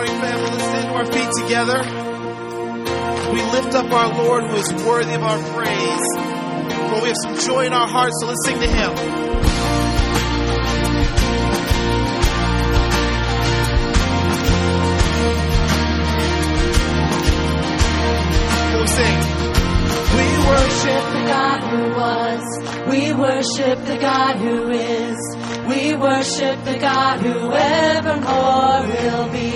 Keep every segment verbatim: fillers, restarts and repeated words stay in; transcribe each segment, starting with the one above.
morning, family. Let's stand to our feet together. We lift up our Lord who is worthy of our praise. Lord, we have some joy in our hearts, so let's sing to Him. We'll sing. We worship the God who was. We worship the God who is. We worship the God who evermore will be.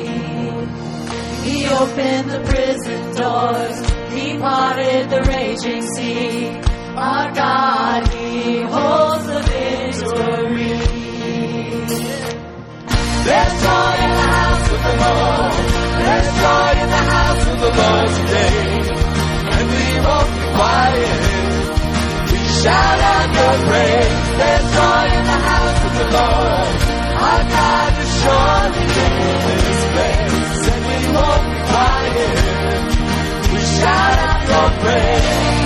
He opened the prison doors. He parted the raging sea. Our God, He holds the victory. There's joy in the house of the Lord. There's joy in the house of the Lord today. And we won't be quiet. We shout out your praise. There's joy in the house of the Lord. Our God is surely in His place. And we won't be quiet. We shout out your praise.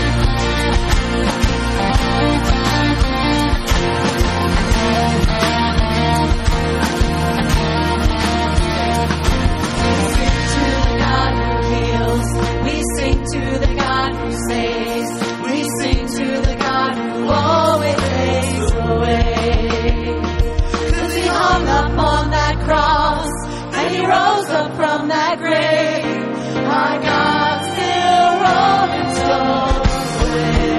We sing to the God who saves. We sing to the God who always makes a way. 'Cause He hung up on that cross and He rose up from that grave. Our God still rolling stones away.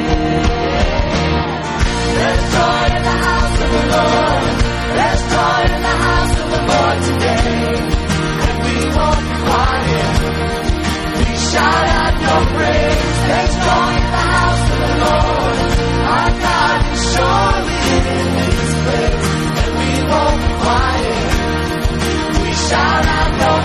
There's joy in the house of the Lord. There's joy in the house of the Lord today. And we won't be quiet. Shout out your praise. There's joy in the house of the Lord. Our God is surely in His place. And we won't be quiet. We shout out your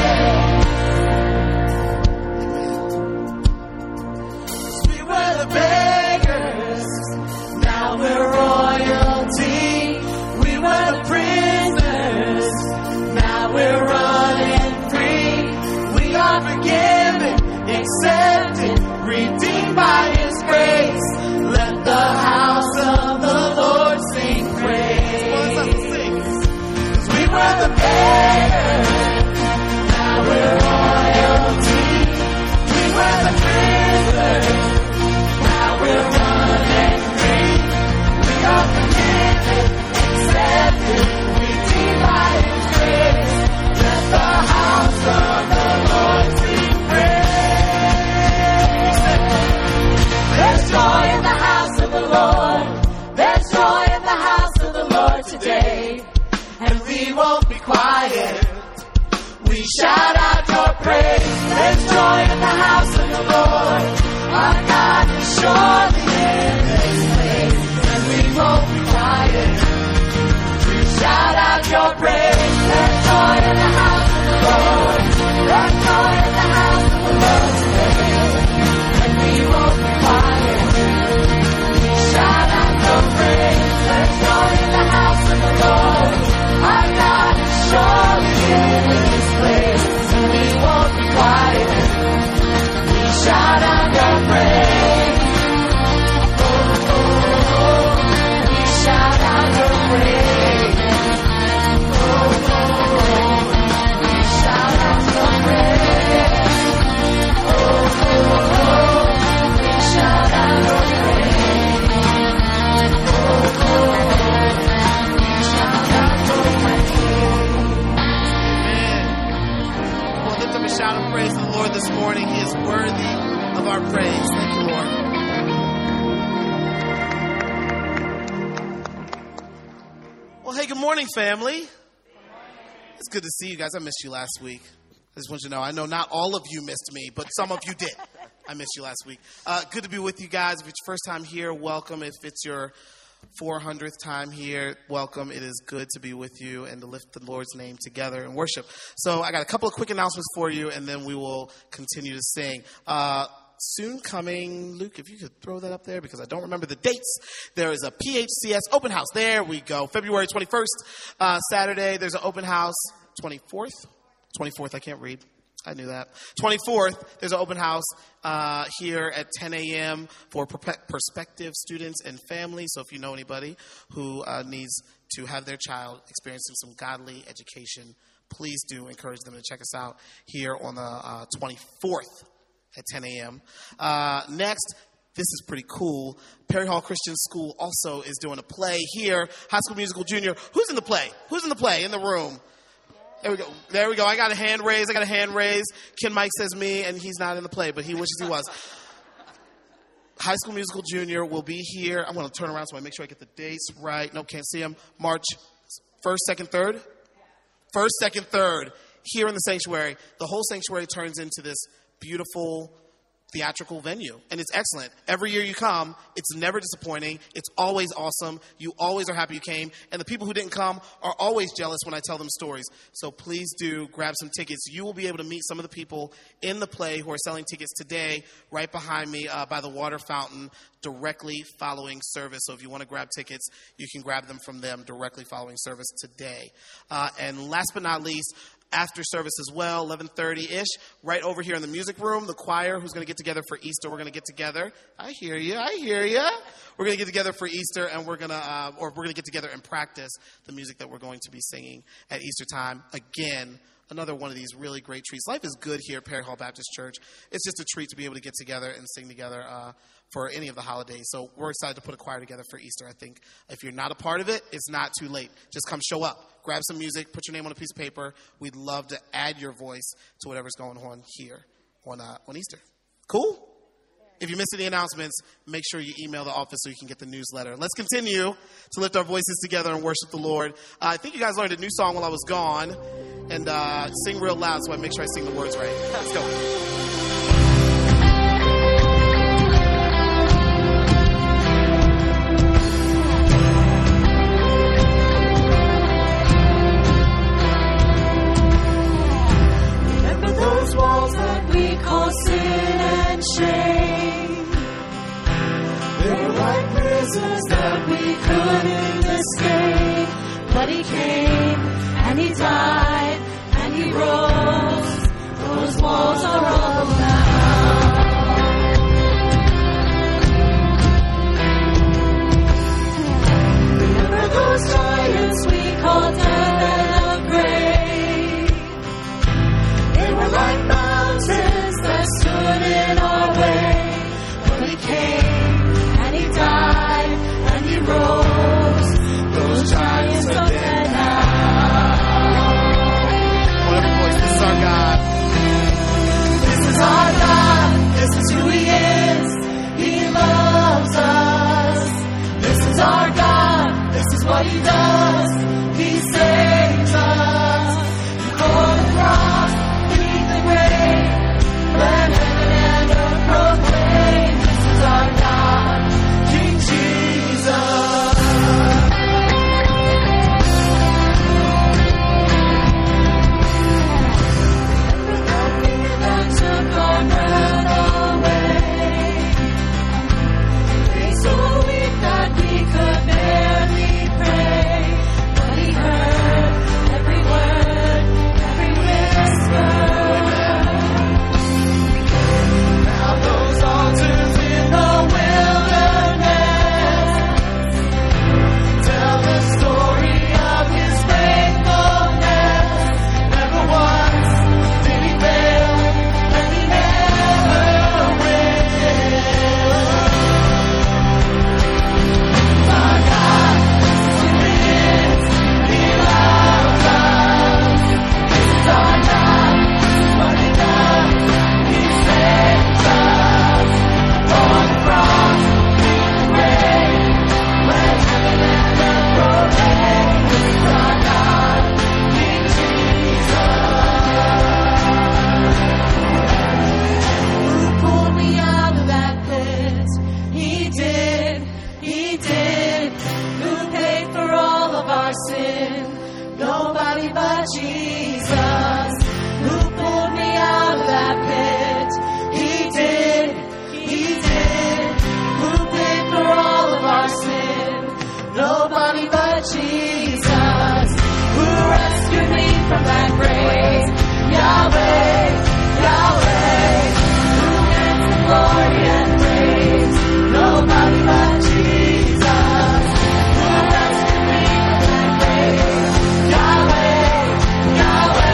praise. We were the beggars. Now we're royalty. We were the prisoners. Now we're running free. We are forgiven, accepted, redeemed by His grace. Let the house of the Lord sing praise. 'Cause we were the beggars, now we're royalty. We were the prisoners, now we're running free. We are forgiven, accepted, redeemed by His grace. Let the house of the Lord sing praise. There's joy in the house of the Lord. There's joy in the house of the Lord today. And we won't be quiet. We shout out your praise. There's joy in the house of the Lord. Our God is surely in His place. And we won't be quiet. We shout out your praise. There's joy in the house of the Lord. There's joy in the house of the Lord today. And we won't be quiet. We shout out your praise. There's joy in the house of the Lord. Our God is surely in His place. And we won't be quiet. We shout out your praise. Oh, oh, oh. We shout out your praise. Oh, oh, oh. We shout out your praise. Oh, oh, oh. We shout out your praise. Oh, oh, oh. We shout out your praise. Amen. Well, lift up a shout of praise to the Lord this morning. He is worthy of our praise. Thank you, Lord. Well, hey, good morning, family. It's good to see you guys. I missed you last week. I just want you to know, I know not all of you missed me, but some of you did. I missed you last week. Uh, good to be with you guys. If it's your first time here, welcome. If it's your four hundredth time here, welcome. It is good to be with you and to lift the Lord's name together in worship. So I got a couple of quick announcements for you, and then we will continue to sing. Uh, soon coming, Luke, if you could throw that up there because I don't remember the dates. There is a P H C S open house. There we go. February twenty-first, uh, Saturday. There's an open house. twenty-fourth? twenty-fourth, I can't read. I knew that. twenty-fourth, there's an open house uh, here at ten a.m. for prospective students and families. So if you know anybody who uh, needs to have their child experiencing some godly education, please do encourage them to check us out here on the uh, twenty-fourth at ten a.m. Uh, next, this is pretty cool. Perry Hall Christian School also is doing a play here. High School Musical Junior. Who's in the play? Who's in the play in the room? There we go. There we go. I got a hand raised. I got a hand raised. Ken Mike says me, and he's not in the play, but he wishes he was. High School Musical Junior will be here. I'm going to turn around so I make sure I get the dates right. No, can't see them. March first, second, third? First, second, third. Here in the sanctuary. The whole sanctuary turns into this beautiful theatrical venue, and it's excellent. Every year you come, it's never disappointing. It's always awesome. You always are happy you came, and the people who didn't come are always jealous when I tell them stories. So please do grab some tickets. You will be able to meet some of the people in the play who are selling tickets today right behind me uh, by the water fountain directly following service. So if you want to grab tickets, you can grab them from them directly following service today. Uh, and last but not least, after service as well, eleven thirty-ish, right over here in the music room, the choir who's going to get together for Easter, we're going to get together. I hear you, I hear you. We're going to get together for Easter, and we're going to, uh, or we're going to get together and practice the music that we're going to be singing at Easter time. Again, another one of these really great treats. Life is good here at Perry Hall Baptist Church. It's just a treat to be able to get together and sing together uh, for any of the holidays. So we're excited to put a choir together for Easter. I think if you're not a part of it, it's not too late. Just come show up. Grab some music. Put your name on a piece of paper. We'd love to add your voice to whatever's going on here on uh, on Easter. Cool? If you missed any announcements, make sure you email the office so you can get the newsletter. Let's continue to lift our voices together and worship the Lord. Uh, I think you guys learned a new song while I was gone. And uh, sing real loud so I make sure I sing the words right. Let's go. That we couldn't escape, but he came and he died and he rose. Those walls are all now. Remember those giants we called death and the grave? They were like mountains that stood in our way, but he came and he died. Rose, those giants are dead now. Whatever voice, this is our God. This is our God. This is who He is. He loves us. This is our God. This is what He does. He saves us. For the cross, beneath the grave, let heaven and earth proclaim. This is our God, King Jesus. Yahweh, Yahweh.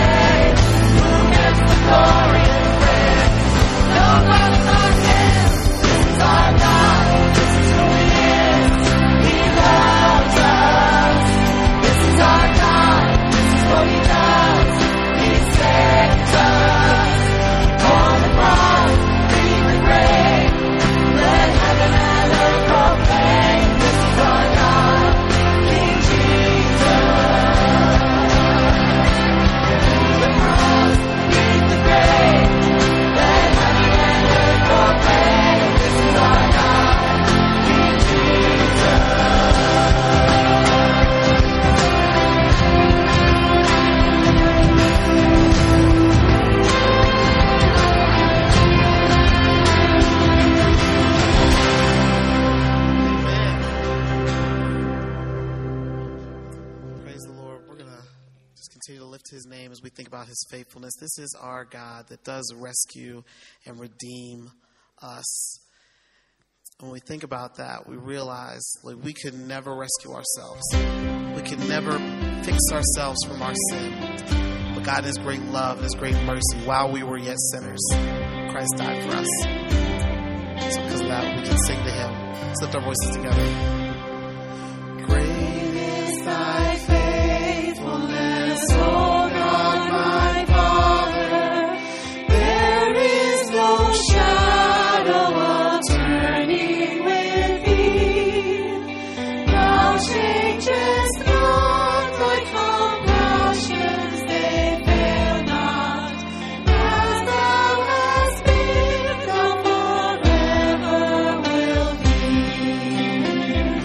lift his name, as we think about his faithfulness. This is our God that does rescue and redeem us. When we think about that, we realize like we could never rescue ourselves. We could never fix ourselves from our sin. But God, in his great love and his great mercy, while we were yet sinners, Christ died for us. So because of that, we can sing to him. Let's lift our voices together. Great is thy faithfulness, O God, my Father. There is no shadow of turning with thee. Thou changest not, thy compassions they fail not. As thou hast been, thou forever will be.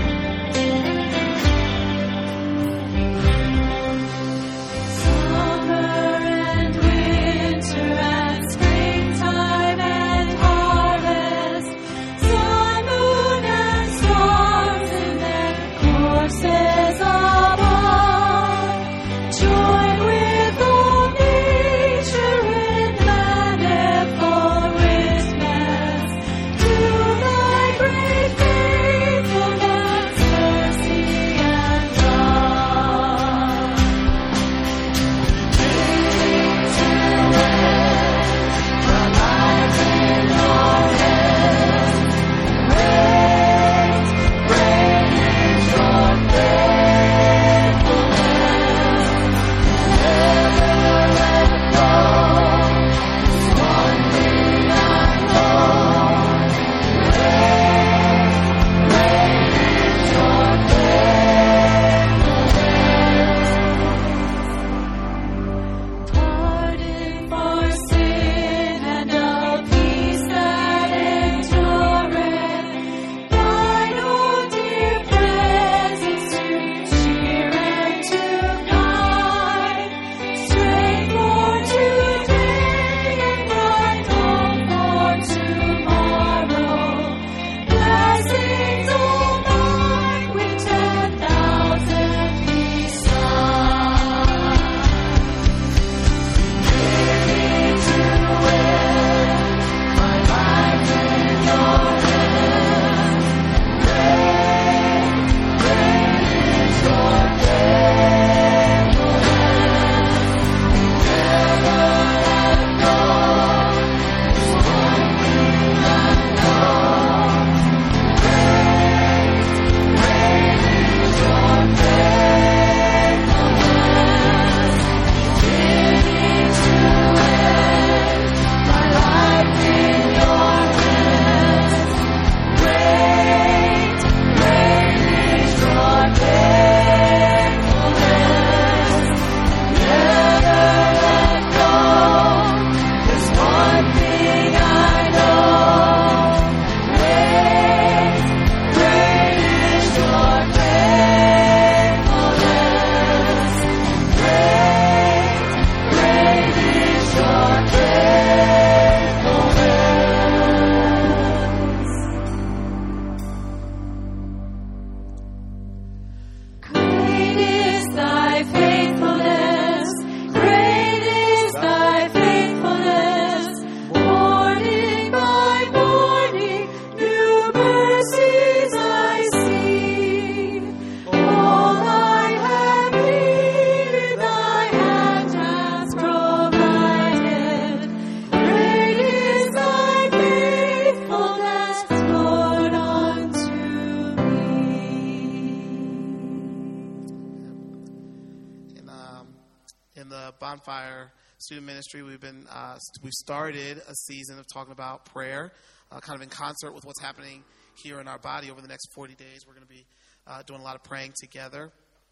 Bonfire Student Ministry, we've been uh, we started a season of talking about prayer, uh, kind of in concert with what's happening here in our body. Over the next forty days, we're going to be uh, doing a lot of praying together.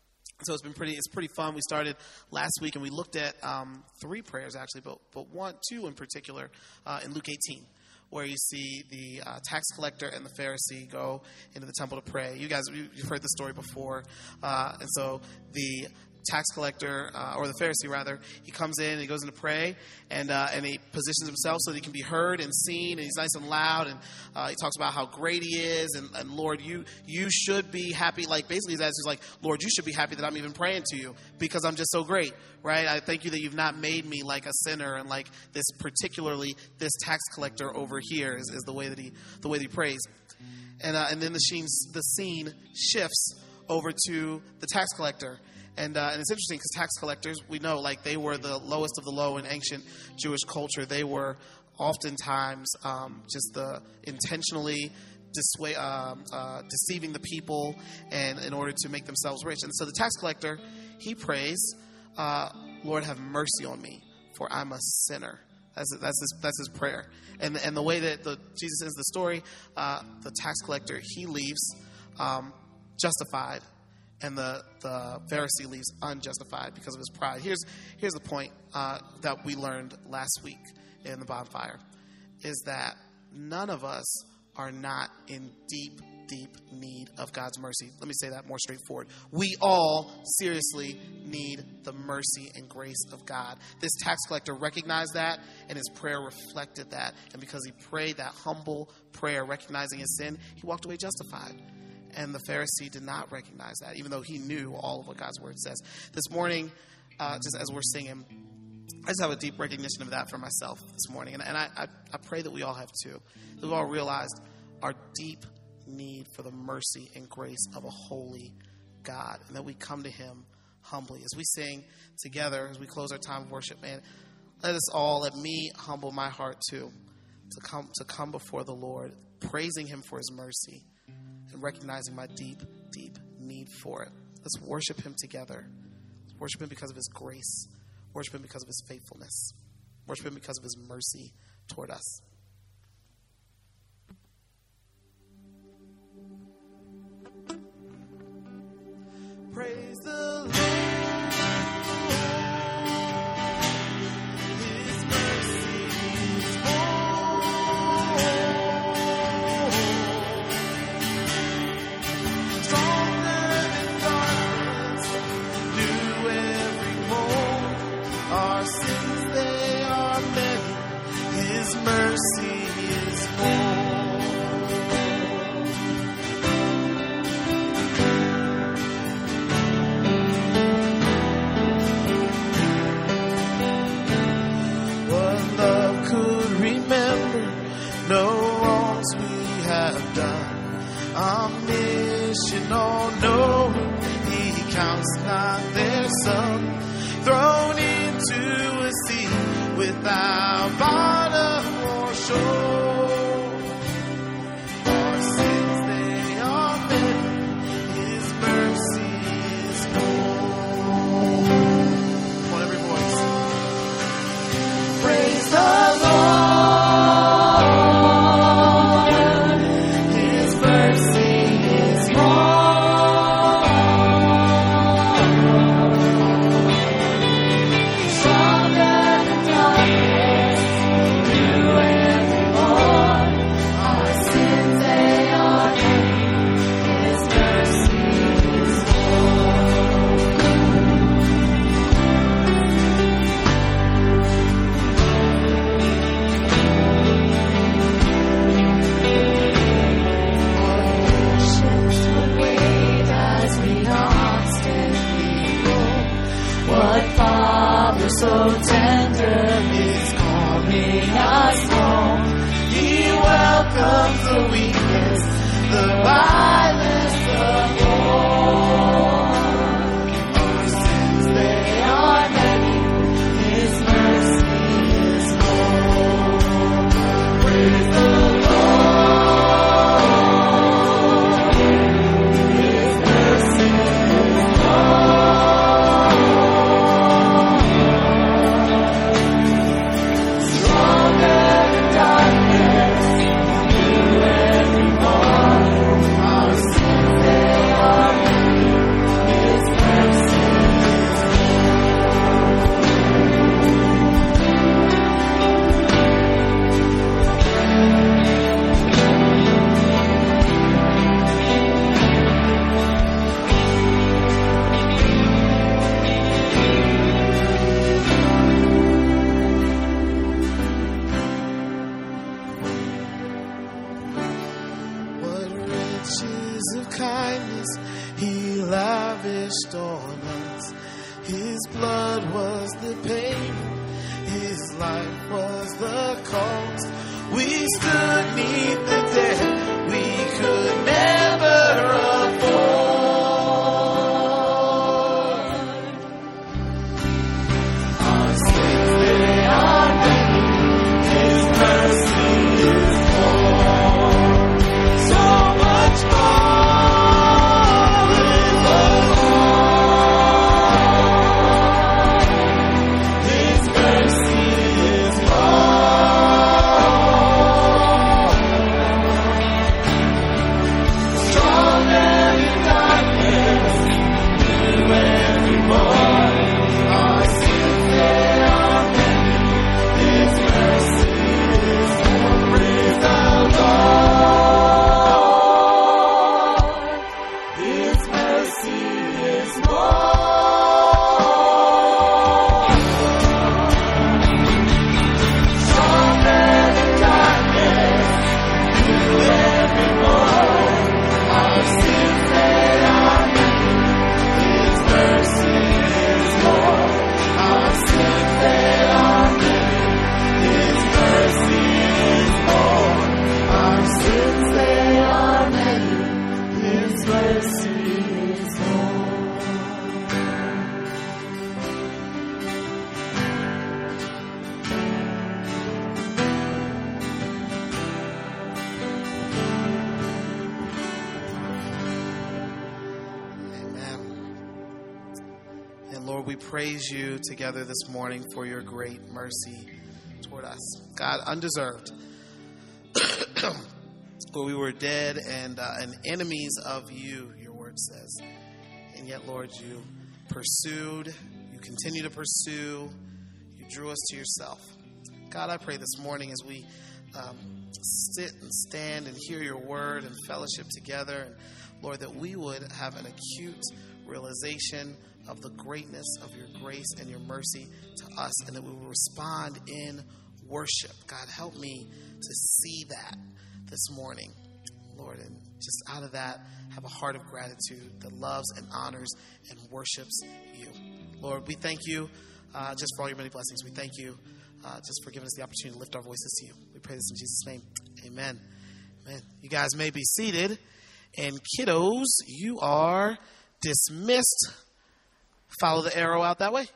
So it's been pretty it's pretty fun. We started last week and we looked at um, three prayers actually, but but one two in particular uh, in Luke eighteen, where you see the uh, tax collector and the Pharisee go into the temple to pray. You guys, you've heard the story before, uh, and so the tax collector, uh, or the Pharisee rather, he comes in and he goes in to pray, and uh, and he positions himself so that he can be heard and seen, and he's nice and loud, and uh, he talks about how great he is, and, and Lord, you you should be happy. Like basically, his attitude is like, Lord, you should be happy that I'm even praying to you because I'm just so great, right? I thank you that you've not made me like a sinner and like this, particularly this tax collector over here is, is the way that he the way that he prays, and uh, and then the scene the scene shifts over to the tax collector. And, uh, and it's interesting because tax collectors, we know, like they were the lowest of the low in ancient Jewish culture. They were oftentimes um, just the intentionally dissuade, uh, uh, deceiving the people and in order to make themselves rich. And so the tax collector, he prays, uh, Lord, have mercy on me, for I'm a sinner. That's that's his, that's his prayer. And and the way that the, Jesus ends the story, uh, the tax collector, he leaves um, justified. And the, the Pharisee leaves unjustified because of his pride. Here's here's the point uh, that we learned last week in the bonfire, is that none of us are not in deep, deep need of God's mercy. Let me say that more straightforward. We all seriously need the mercy and grace of God. This tax collector recognized that, and his prayer reflected that. And because he prayed that humble prayer, recognizing his sin, he walked away justified. And the Pharisee did not recognize that, even though he knew all of what God's word says. This morning, uh, just as we're singing, I just have a deep recognition of that for myself this morning. And, and I, I, I pray that we all have too. That we've all realized our deep need for the mercy and grace of a holy God. And that we come to him humbly. As we sing together, as we close our time of worship, man, let us all, let me humble my heart too. To come, to come before the Lord, praising him for his mercy. And recognizing my deep, deep need for it. Let's worship him together. Let's worship him because of his grace. Worship him because of his faithfulness. Worship him because of his mercy toward us. Praise the Lord. His mercy is mercy is more. What love could remember, no wrongs we have done. Omniscient, all knowing, he counts not their sum. Thrown into a sea without bottom or shore. Our sins, they are many. His mercy is more. Come on, every voice. Praise the Lord. His mercy is more. Stronger than darkness, through every words of kindness he lavished on us. His blood was the payment, his life was the cost. We stood neath the debt we could never afford. Our sins, they are many, his mercy is more. So much more in the Lord. His mercy is more. Stronger than darkness, new every morning. Our sins, they are many, his mercy is more. Praise the Lord. His mercy is more. Stronger than darkness, new every morning. Our sins, they are many, his mercy is more. Our sins, they are many, his mercy is more. Our sins, they are many, his mercy is more. Amen. And Lord, we praise you together this morning for your great mercy toward us. God, undeserved. Where we were dead and, uh, and enemies of you, your word says. And yet, Lord, you pursued, you continue to pursue, you drew us to yourself. God, I pray this morning as we um, sit and stand and hear your word and fellowship together, and Lord, that we would have an acute realization of the greatness of your grace and your mercy to us, and that we will respond in worship. God, help me to see that this morning, Lord, and just out of that, have a heart of gratitude that loves and honors and worships you. Lord, we thank you uh, just for all your many blessings. We thank you uh, just for giving us the opportunity to lift our voices to you. We pray this in Jesus' name. Amen. Amen. You guys may be seated. And kiddos, you are dismissed. Follow the arrow out that way.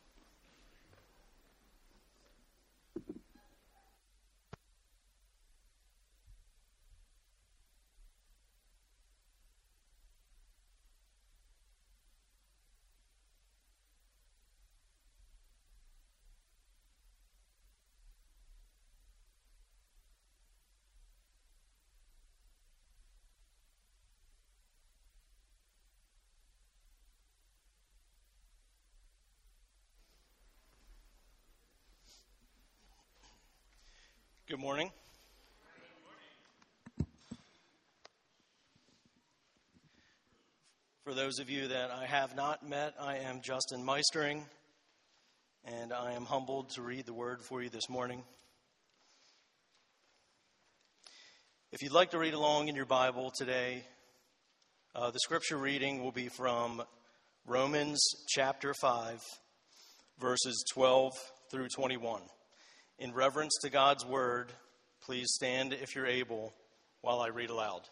Good morning. For those of you that I have not met, I am Justin Meistering, and I am humbled to read the word for you this morning. If you'd like to read along in your Bible today, uh, the scripture reading will be from Romans chapter five, verses twelve through twenty-one. In reverence to God's word, please stand if you're able while I read aloud.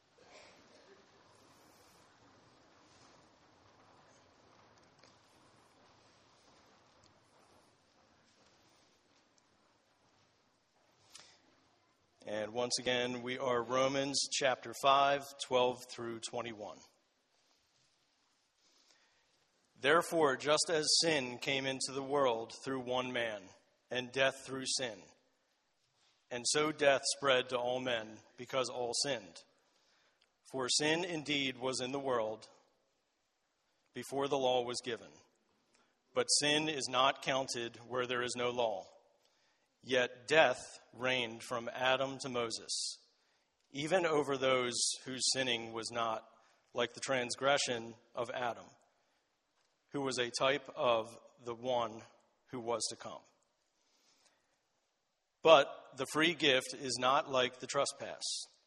And once again, we are Romans chapter five, twelve through twenty-one. Therefore, just as sin came into the world through one man, and death through sin, and so death spread to all men because all sinned. For sin indeed was in the world before the law was given, but sin is not counted where there is no law. Yet death reigned from Adam to Moses, even over those whose sinning was not like the transgression of Adam, who was a type of the one who was to come. But the free gift is not like the trespass.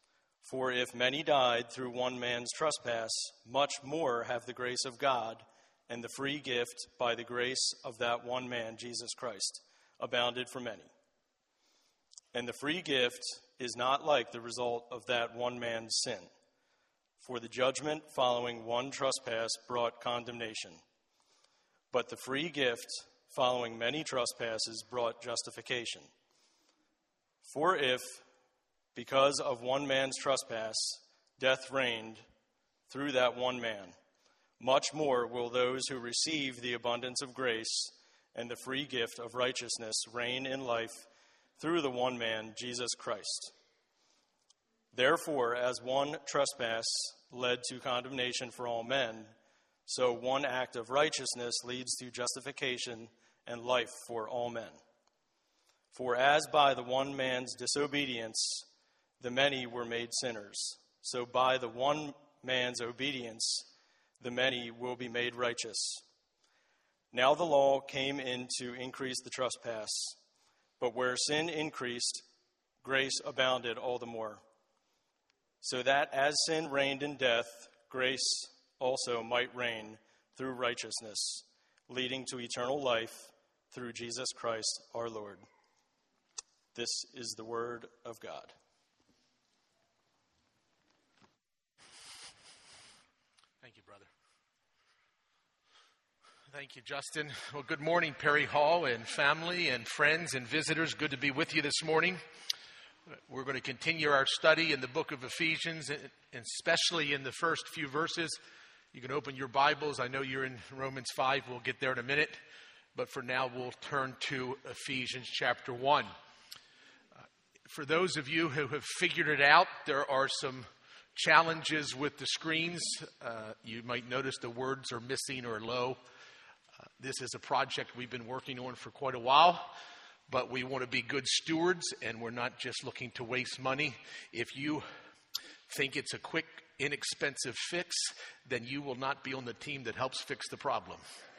For if many died through one man's trespass, much more have the grace of God and the free gift by the grace of that one man, Jesus Christ, abounded for many. And the free gift is not like the result of that one man's sin. For the judgment following one trespass brought condemnation. But the free gift following many trespasses brought justification. For if, because of one man's trespass, death reigned through that one man, much more will those who receive the abundance of grace and the free gift of righteousness reign in life through the one man, Jesus Christ. Therefore, as one trespass led to condemnation for all men, so one act of righteousness leads to justification and life for all men. For as by the one man's disobedience the many were made sinners, so by the one man's obedience the many will be made righteous. Now the law came in to increase the trespass, but where sin increased, grace abounded all the more. So that as sin reigned in death, grace also might reign through righteousness, leading to eternal life through Jesus Christ our Lord. This is the word of God. Thank you, brother. Thank you, Justin. Well, good morning, Perry Hall and family and friends and visitors. Good to be with you this morning. We're going to continue our study in the book of Ephesians, and especially in the first few verses. You can open your Bibles. I know you're in Romans five. We'll get there in a minute. But for now, we'll turn to Ephesians chapter one. Uh, for those of you who have figured it out, there are some challenges with the screens. Uh, you might notice the words are missing or low. Uh, this is a project we've been working on for quite a while. But we want to be good stewards, and we're not just looking to waste money. If you think it's a quick, inexpensive fix, then you will not be on the team that helps fix the problem.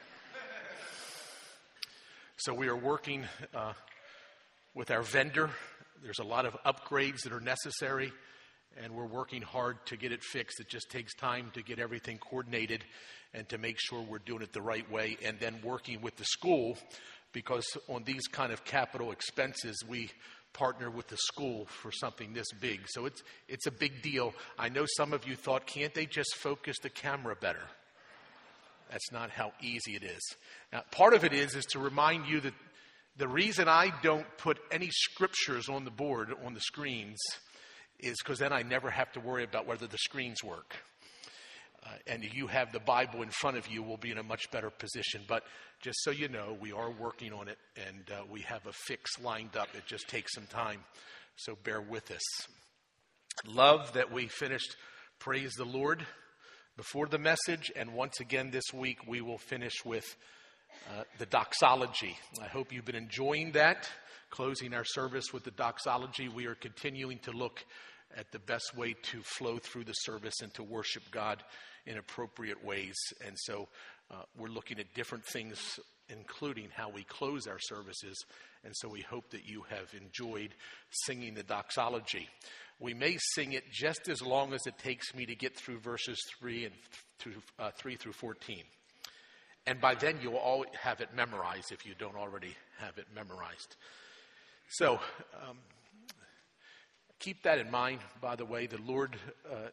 So we are working uh, with our vendor. There's a lot of upgrades that are necessary, and we're working hard to get it fixed. It just takes time to get everything coordinated and to make sure we're doing it the right way, and then working with the school. Because on these kind of capital expenses, we partner with the school for something this big. So it's it's a big deal. I know some of you thought, can't they just focus the camera better? That's not how easy it is. Now, part of it is, is to remind you that the reason I don't put any scriptures on the board, on the screens, is because then I never have to worry about whether the screens work. Uh, and you have the Bible in front of you, we'll be in a much better position. But just so you know, we are working on it, and uh, we have a fix lined up. It just takes some time, so bear with us. Love that we finished Praise the Lord before the message, and once again this week we will finish with uh, the doxology. I hope you've been enjoying that, closing our service with the doxology. We are continuing to look at the best way to flow through the service and to worship God in appropriate ways. And so uh, we're looking at different things, including how we close our services. And so we hope that you have enjoyed singing the doxology. We may sing it just as long as it takes me to get through verses three and through, uh, three through fourteen. And by then you'll all have it memorized if you don't already have it memorized. So um, keep that in mind. By the way, the Lord uh,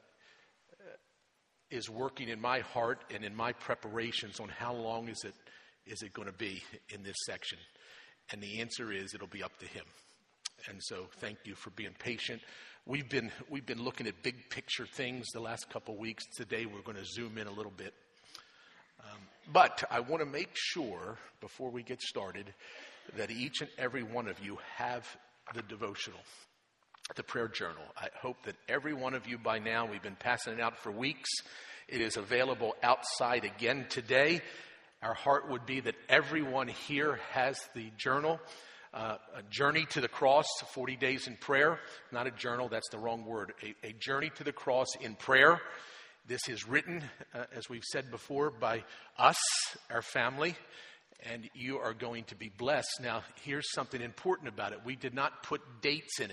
is working in my heart and in my preparations on how long is it is it going to be in this section. And the answer is it'll be up to him. And so thank you for being patient. We've been we've been looking at big picture things the last couple of weeks. Today we're going to zoom in a little bit. Um, but I want to make sure before we get started that each and every one of you have the devotional, the prayer journal. I hope that every one of you by now, we've been passing it out for weeks. It is available outside again today. Our heart would be that everyone here has the journal, uh, a journey to the cross, forty days in prayer. Not a journal, that's the wrong word. A, a journey to the cross in prayer. This is written, uh, as we've said before, by us, our family, and you are going to be blessed. Now, here's something important about it. We did not put dates in it.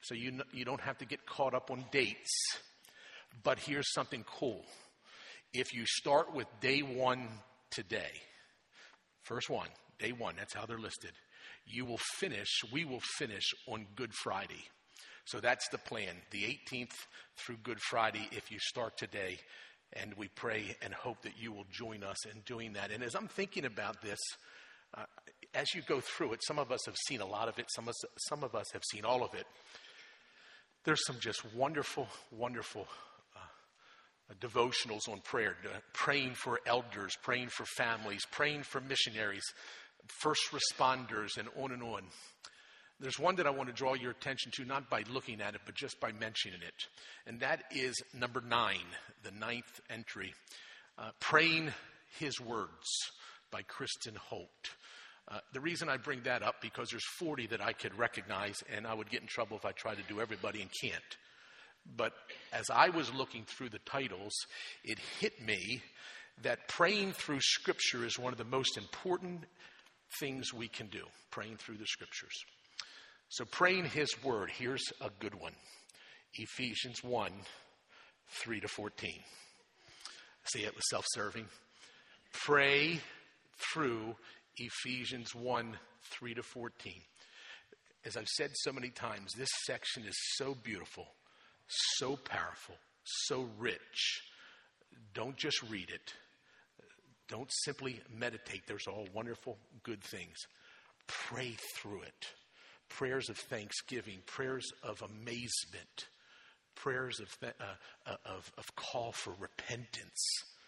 so you, n- you don't have to get caught up on dates. But here's something cool. If you start with day one today, first one, day one, that's how they're listed, you will finish, we will finish on Good Friday. So that's the plan, the eighteenth through Good Friday, if you start today. And we pray and hope that you will join us in doing that. And as I'm thinking about this, uh, as you go through it, some of us have seen a lot of it. Some of us, some of us have seen all of it. There's some just wonderful, wonderful uh, devotionals on prayer, uh, praying for elders, praying for families, praying for missionaries, first responders, and on and on. There's one that I want to draw your attention to, not by looking at it, but just by mentioning it. And that is number nine, the ninth entry, uh, Praying His Words by Kristen Holt. Uh, the reason I bring that up, because there's forty that I could recognize, and I would get in trouble if I tried to do everybody and can't. But as I was looking through the titles, it hit me that praying through Scripture is one of the most important things we can do, praying through the Scriptures. So praying His Word, here's a good one. Ephesians one, three to fourteen. See, it was self-serving. Pray through Ephesians one, three to fourteen. As I've said so many times, this section is so beautiful, so powerful, so rich. Don't just read it. Don't simply meditate. There's all wonderful, good things. Pray through it. Prayers of thanksgiving, prayers of amazement, prayers of th- uh, of, of call for repentance.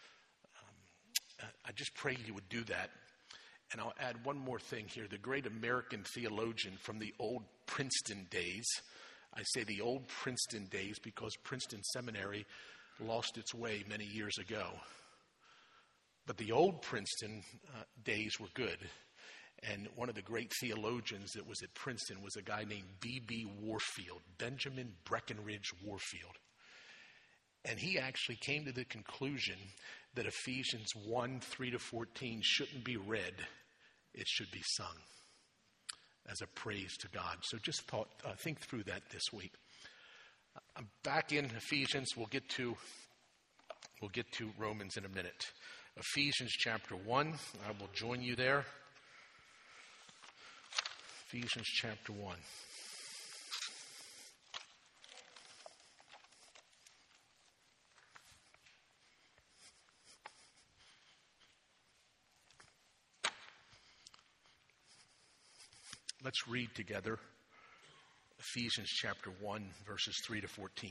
Um, I just pray you would do that. And I'll add one more thing here. The great American theologian from the old Princeton days, I say the old Princeton days because Princeton Seminary lost its way many years ago. But the old Princeton uh, days were good. And one of the great theologians that was at Princeton was a guy named B B Warfield, Benjamin Breckinridge Warfield. And he actually came to the conclusion that Ephesians one, three to fourteen shouldn't be read. It should be sung as a praise to God. So just thought, uh, think through that this week. I'm back in Ephesians. We'll get to, we'll get to Romans in a minute. Ephesians chapter one. I will join you there. Ephesians chapter one. Let's read together Ephesians chapter one, verses three to fourteen.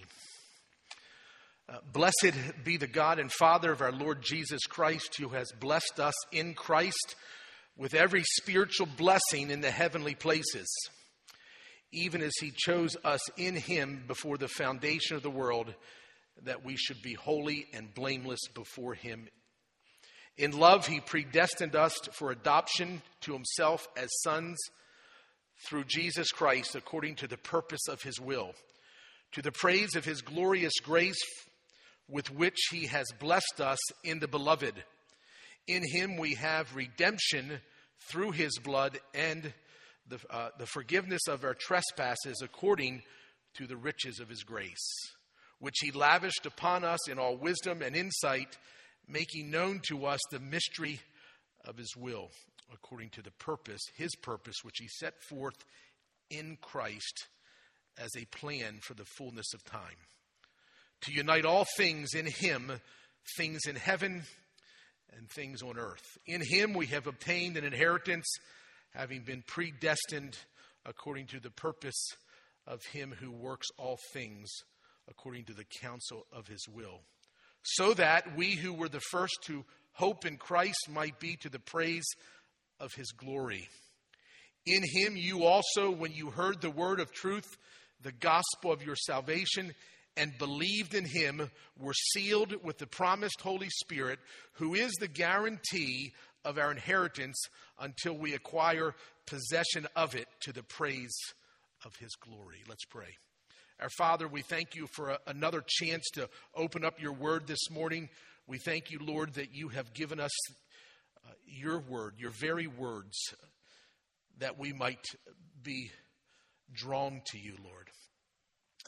Uh, Blessed be the God and Father of our Lord Jesus Christ, who has blessed us in Christ with every spiritual blessing in the heavenly places, even as He chose us in Him before the foundation of the world, that we should be holy and blameless before Him. In love, He predestined us for adoption to Himself as sons through Jesus Christ, according to the purpose of His will, to the praise of His glorious grace with which He has blessed us in the Beloved. In Him we have redemption through His blood and the, uh, the forgiveness of our trespasses according to the riches of His grace, which He lavished upon us in all wisdom and insight, making known to us the mystery of His will, according to the purpose, His purpose, which He set forth in Christ as a plan for the fullness of time, to unite all things in Him, things in heaven and things on earth. In Him we have obtained an inheritance, having been predestined according to the purpose of Him who works all things according to the counsel of His will, so that we who were the first to hope in Christ might be to the praise of His glory. In Him you also, when you heard the word of truth, the gospel of your salvation, and believed in Him, were sealed with the promised Holy Spirit, who is the guarantee of our inheritance until we acquire possession of it to the praise of His glory. Let's pray. Our Father, we thank You for a, another chance to open up Your word this morning. We thank You, Lord, that You have given us uh, Your word, Your very words, that we might be drawn to You, Lord.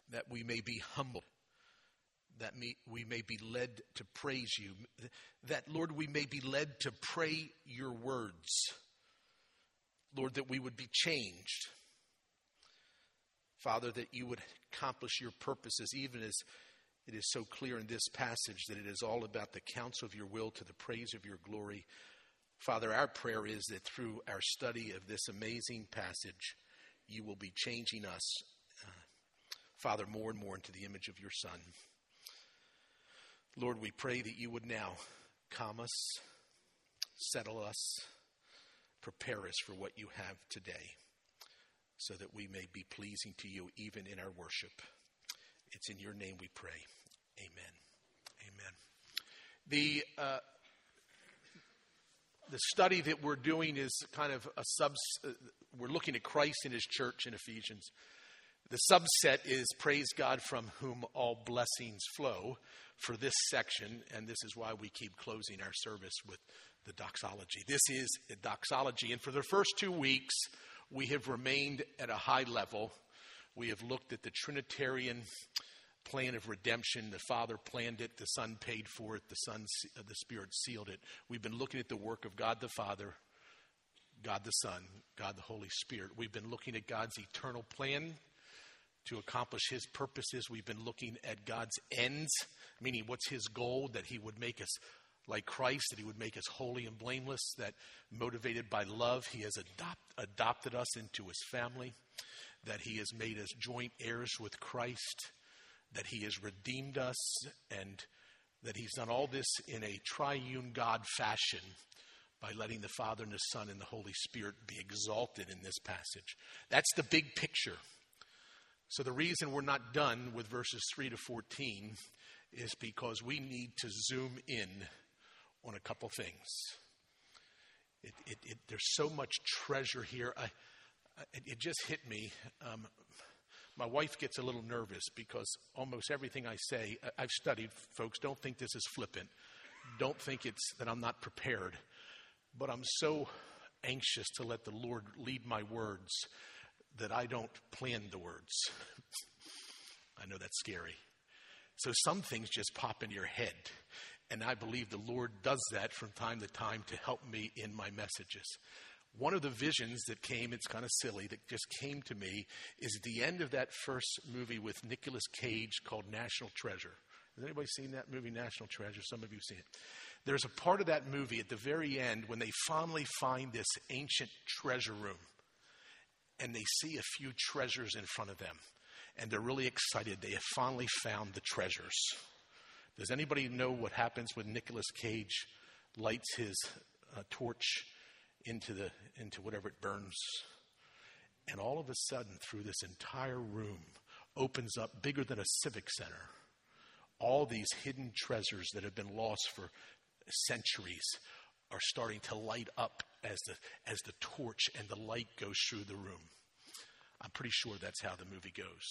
that we may be humble, that me, we may be led to praise you, that, Lord, we may be led to pray your words. Lord, that we would be changed. Father, that you would accomplish your purposes, even as it is so clear in this passage that it is all about the counsel of your will to the praise of your glory. Father, our prayer is that through our study of this amazing passage, you will be changing us, uh, Father, more and more into the image of your Son. Lord, we pray that you would now calm us, settle us, prepare us for what you have today, so that we may be pleasing to you even in our worship. It's in your name we pray. Amen. Amen. The uh, the study that we're doing is kind of a sub. Uh, we're looking at Christ and his church in Ephesians. The subset is praise God from whom all blessings flow for this section, and this is why we keep closing our service with the doxology. This is a doxology, and for the first two weeks, we have remained at a high level. We have looked at the Trinitarian plan of redemption. The Father planned it, the Son paid for it, the Son, uh, the Spirit sealed it. We've been looking at the work of God the Father, God the Son, God the Holy Spirit. We've been looking at God's eternal plan to accomplish his purposes. We've been looking at God's ends, meaning what's his goal, that he would make us like Christ, that he would make us holy and blameless, that motivated by love, he has adopt, adopted us into his family, that he has made us joint heirs with Christ, that he has redeemed us, and that he's done all this in a triune God fashion by letting the Father and the Son and the Holy Spirit be exalted in this passage. That's the big picture. So the reason we're not done with verses three to fourteen is because we need to zoom in on a couple things. It, it, it, there's so much treasure here. I, I, it just hit me. Um, my wife gets a little nervous because almost everything I say, I, I've studied, folks. Don't think this is flippant. Don't think it's that I'm not prepared. But I'm so anxious to let the Lord lead my words that I don't plan the words. I know that's scary. So some things just pop into your head. And I believe the Lord does that from time to time to help me in my messages. One of the visions that came, it's kind of silly, that just came to me is at the end of that first movie with Nicolas Cage called National Treasure. Has anybody seen that movie, National Treasure? Some of you have seen it. There's a part of that movie at the very end when they finally find this ancient treasure room. And they see a few treasures in front of them. And they're really excited. They have finally found the treasures. Does anybody know what happens when Nicolas Cage lights his uh, torch into the into whatever it burns? And all of a sudden, through this entire room, opens up bigger than a civic center. All these hidden treasures that have been lost for centuries are starting to light up as the as the torch and the light goes through the room. I'm pretty sure that's how the movie goes.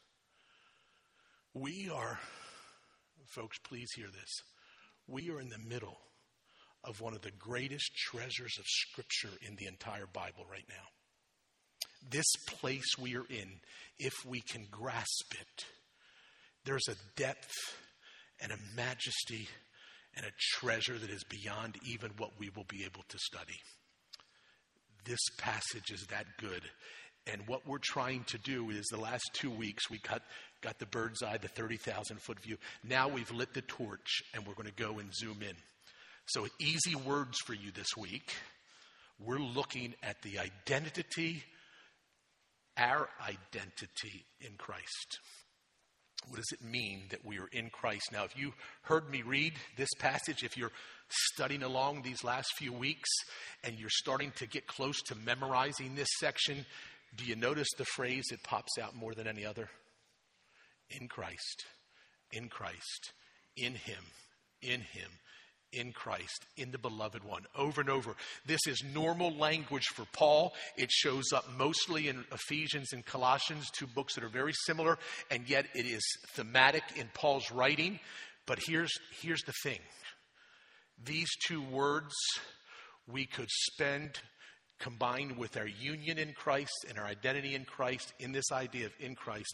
We are, folks, please hear this. We are in the middle of one of the greatest treasures of Scripture in the entire Bible right now. This place we are in, if we can grasp it, there's a depth and a majesty and a treasure that is beyond even what we will be able to study. This passage is that good. And what we're trying to do is the last two weeks we got, got the bird's eye, the thirty thousand foot view. Now we've lit the torch and we're going to go and zoom in. So easy words for you this week. We're looking at the identity, our identity in Christ. What does it mean that we are in Christ? Now, if you heard me read this passage, if you're studying along these last few weeks and you're starting to get close to memorizing this section, do you notice the phrase that pops out more than any other? In Christ, in Christ, in Him, in Him, in Christ, in the Beloved One, over and over. This is normal language for Paul. It shows up mostly in Ephesians and Colossians, two books that are very similar, and yet it is thematic in Paul's writing. But here's, here's the thing. These two words we could spend combined with our union in Christ and our identity in Christ, in this idea of in Christ,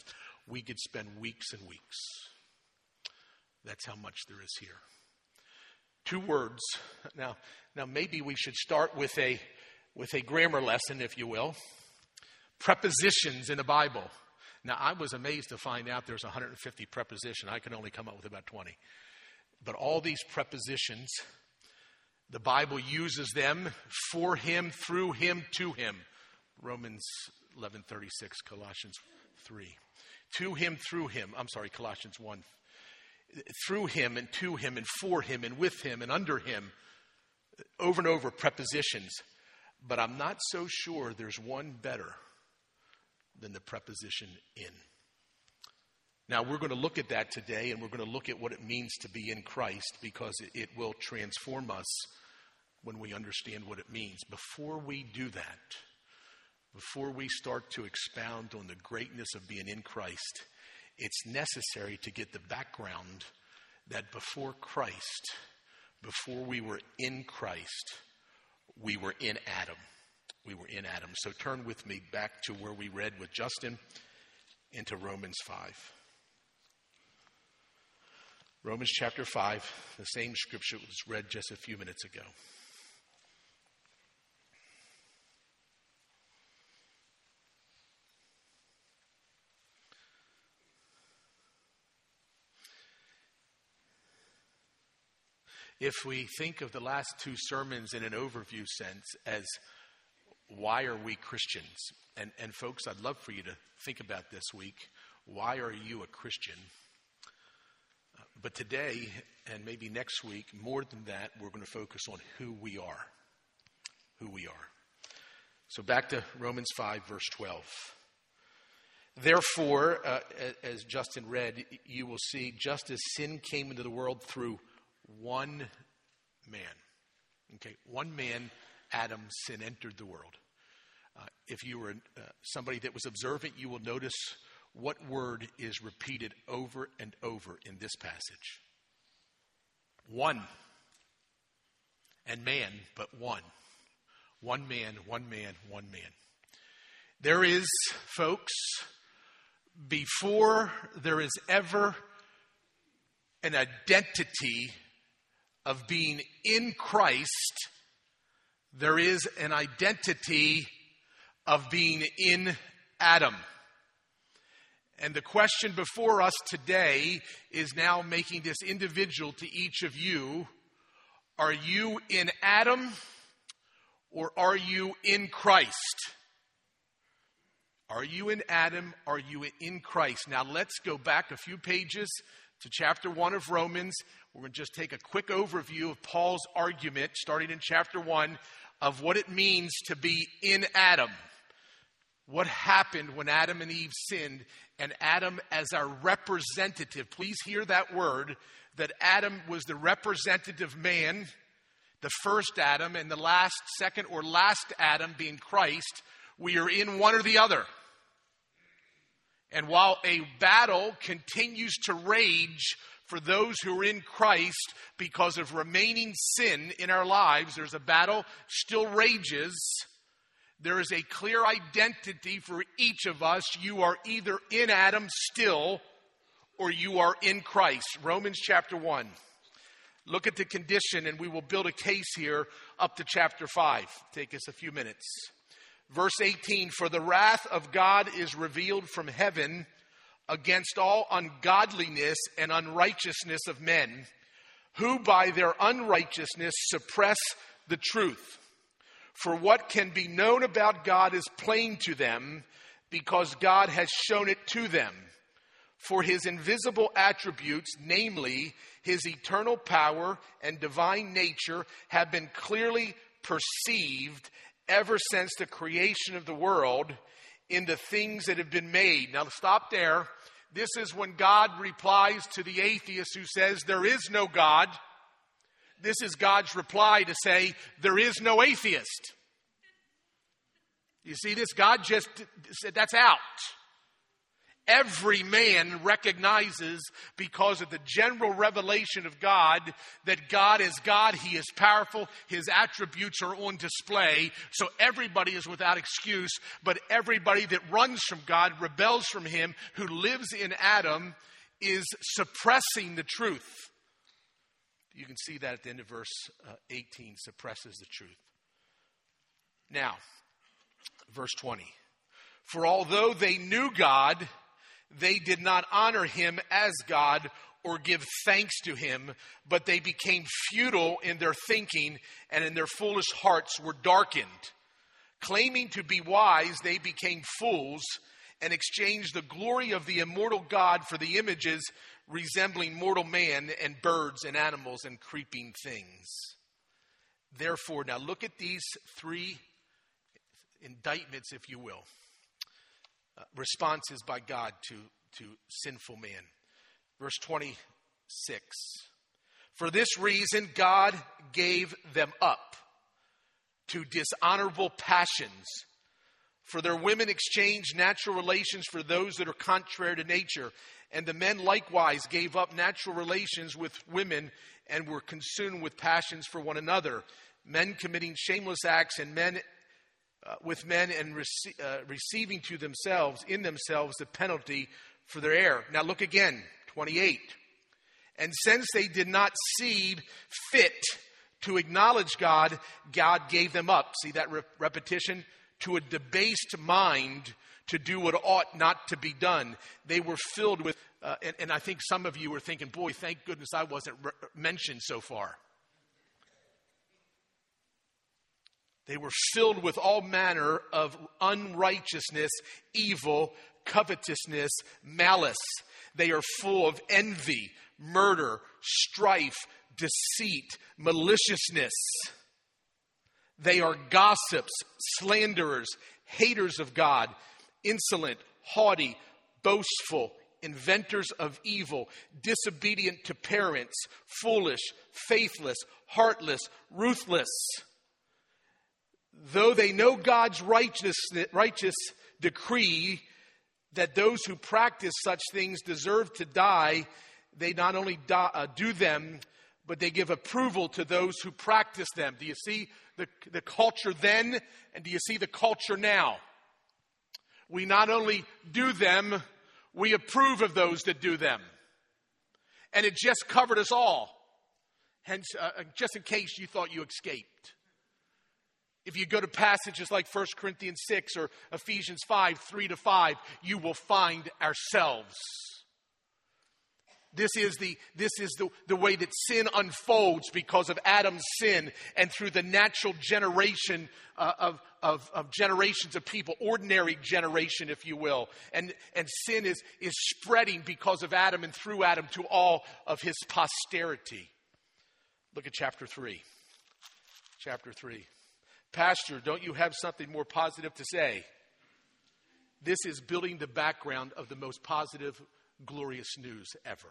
we could spend weeks and weeks. That's how much there is here. Two words. Now, now maybe we should start with a with a grammar lesson, if you will. Prepositions in the Bible. Now, I was amazed to find out there's one hundred fifty prepositions. I can only come up with about twenty. But all these prepositions, the Bible uses them for him, through him, to him. Romans eleven thirty-six, Colossians three. To him, through him. I'm sorry, Colossians one. Through him and to him and for him and with him and under him. Over and over prepositions. But I'm not so sure there's one better than the preposition in. Now, we're going to look at that today, and we're going to look at what it means to be in Christ, because it, it will transform us when we understand what it means. Before we do that, before we start to expound on the greatness of being in Christ, it's necessary to get the background that before Christ, before we were in Christ, we were in Adam. We were in Adam. So turn with me back to where we read with Justin, into Romans five. Romans chapter five, the same scripture was read just a few minutes ago. If we think of the last two sermons in an overview sense as why are we Christians? And, and folks, I'd love for you to think about this week. Why are you a Christian? Uh, but today, and maybe next week, more than that, we're going to focus on who we are. Who we are. So back to Romans five, verse twelve. Therefore, uh, as Justin read, you will see, just as sin came into the world through one man. Okay, one man, Adam, sin entered the world. Uh, if you were uh, somebody that was observant, you will notice what word is repeated over and over in this passage. One. And man, but one. One man, one man, one man. There is, folks, before there is ever an identity of being in Christ, there is an identity of being in Adam. And the question before us today is now making this individual to each of you. Are you in Adam or are you in Christ? Are you in Adam? Are you in Christ? Now let's go back a few pages to chapter one of Romans. We're going to just take a quick overview of Paul's argument, starting in chapter one, of what it means to be in Adam. What happened when Adam and Eve sinned, and Adam as our representative. Please hear that word, that Adam was the representative man, the first Adam, and the last, second or last Adam being Christ. We are in one or the other. And while a battle continues to rage for those who are in Christ because of remaining sin in our lives, there's a battle still rages. There is a clear identity for each of us. You are either in Adam still or you are in Christ. Romans chapter one. Look at the condition and we will build a case here up to chapter five. Take us a few minutes. Verse eighteen, for the wrath of God is revealed from heaven against all ungodliness and unrighteousness of men, who by their unrighteousness suppress the truth. For what can be known about God is plain to them, because God has shown it to them. For his invisible attributes, namely his eternal power and divine nature, have been clearly perceived ever since the creation of the world in the things that have been made. Now stop there. This is when God replies to the atheist who says there is no God. This is God's reply to say there is no atheist. You see this? God just said that's out. Every man recognizes, because of the general revelation of God, that God is God, He is powerful, His attributes are on display, so everybody is without excuse. But everybody that runs from God, rebels from Him, who lives in Adam, is suppressing the truth. You can see that at the end of verse uh, eighteen, suppresses the truth. Now, verse twenty. For although they knew God, they did not honor Him as God or give thanks to Him, but they became futile in their thinking, and in their foolish hearts were darkened. Claiming to be wise, they became fools and exchanged the glory of the immortal God for the images resembling mortal man and birds and animals and creeping things. Therefore, now look at these three indictments, if you will. Uh, responses by God to, to sinful man. Verse twenty-six. For this reason, God gave them up to dishonorable passions. For their women exchanged natural relations for those that are contrary to nature. And the men likewise gave up natural relations with women and were consumed with passions for one another. Men committing shameless acts and men Uh, with men and rece- uh, receiving to themselves, in themselves, the penalty for their error. Now look again, twenty-eight. And since they did not see fit to acknowledge God, God gave them up. See that re- repetition? To a debased mind to do what ought not to be done. They were filled with, uh, and, and I think some of you were thinking, boy, thank goodness I wasn't re- mentioned so far. They were filled with all manner of unrighteousness, evil, covetousness, malice. They are full of envy, murder, strife, deceit, maliciousness. They are gossips, slanderers, haters of God, insolent, haughty, boastful, inventors of evil, disobedient to parents, foolish, faithless, heartless, ruthless. Though they know God's righteous, righteous decree that those who practice such things deserve to die, they not only do, uh, do them, but they give approval to those who practice them. Do you see the, the culture then, and do you see the culture now? We not only do them, we approve of those that do them. And it just covered us all. Hence, uh, just in case you thought you escaped. If you go to passages like First Corinthians six or Ephesians five, three to five, you will find ourselves. This is the this is the, the way that sin unfolds because of Adam's sin, and through the natural generation uh, of, of, of generations of people, ordinary generation, if you will. And, and sin is, is spreading because of Adam and through Adam to all of his posterity. Look at chapter three. Chapter three. Pastor, don't you have something more positive to say? This is building the background of the most positive, glorious news ever.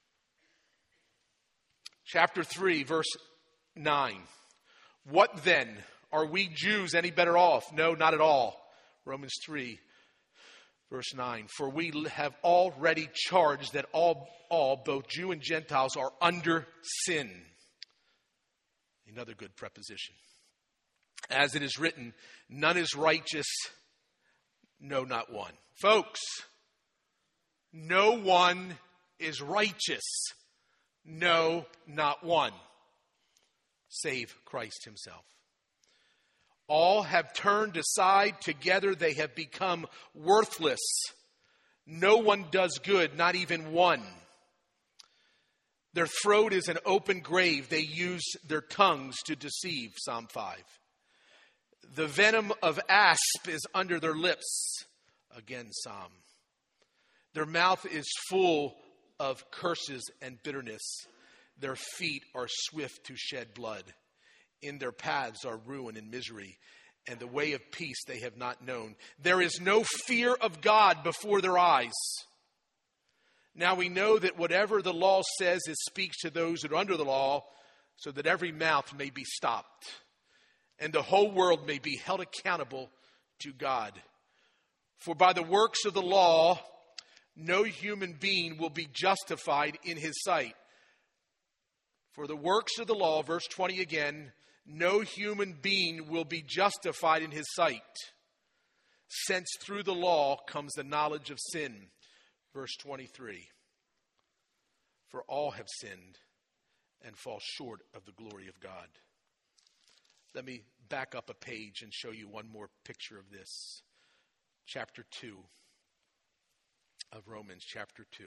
Chapter three, verse nine. What then? Are we Jews any better off? No, not at all. Romans three, verse nine. For we have already charged that all, all, both Jew and Gentiles, are under sin. Another good preposition. As it is written, none is righteous, no, not one. Folks, no one is righteous. No, not one. Save Christ himself. All have turned aside. Together they have become worthless. No one does good, not even one. Their throat is an open grave. They use their tongues to deceive. Psalm five. The venom of asp is under their lips. Again, Psalm. Their mouth is full of curses and bitterness. Their feet are swift to shed blood. In their paths are ruin and misery, and the way of peace they have not known. There is no fear of God before their eyes. Now we know that whatever the law says, it speaks to those that are under the law, so that every mouth may be stopped, and the whole world may be held accountable to God. For by the works of the law, no human being will be justified in his sight. For the works of the law, verse twenty again, no human being will be justified in his sight, since through the law comes the knowledge of sin. Verse twenty-three, for all have sinned and fall short of the glory of God. Let me back up a page and show you one more picture of this. Chapter two of Romans, chapter two.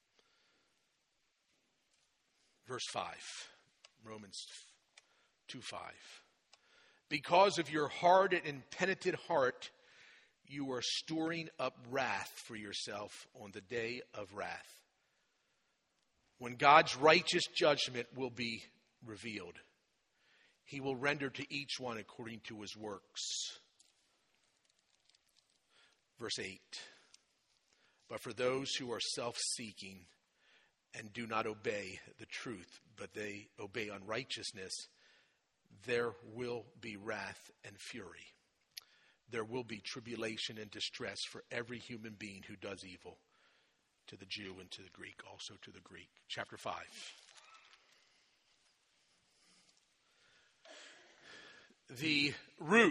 Verse five, Romans two five. Because of your hard and impenitent heart, you are storing up wrath for yourself on the day of wrath, when God's righteous judgment will be revealed. He will render to each one according to his works. Verse eight. But for those who are self-seeking and do not obey the truth, but they obey unrighteousness, there will be wrath and fury. There will be tribulation and distress for every human being who does evil, to the Jew and to the Greek, also to the Greek. Chapter five. The root,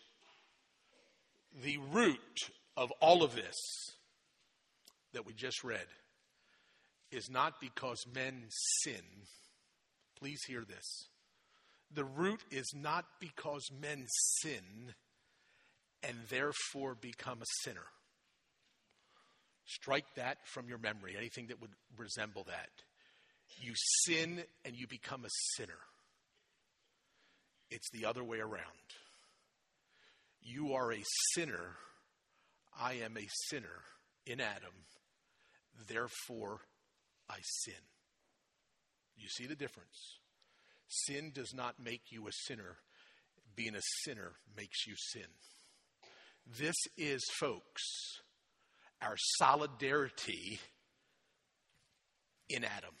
the root of all of this that we just read is not because men sin. Please hear this. The root is not because men sin and therefore become a sinner. Strike that from your memory, anything that would resemble that. You sin and you become a sinner. It's the other way around. You are a sinner. I am a sinner in Adam. Therefore, I sin. You see the difference? Sin does not make you a sinner. Being a sinner makes you sin. This is, folks, our solidarity in Adam.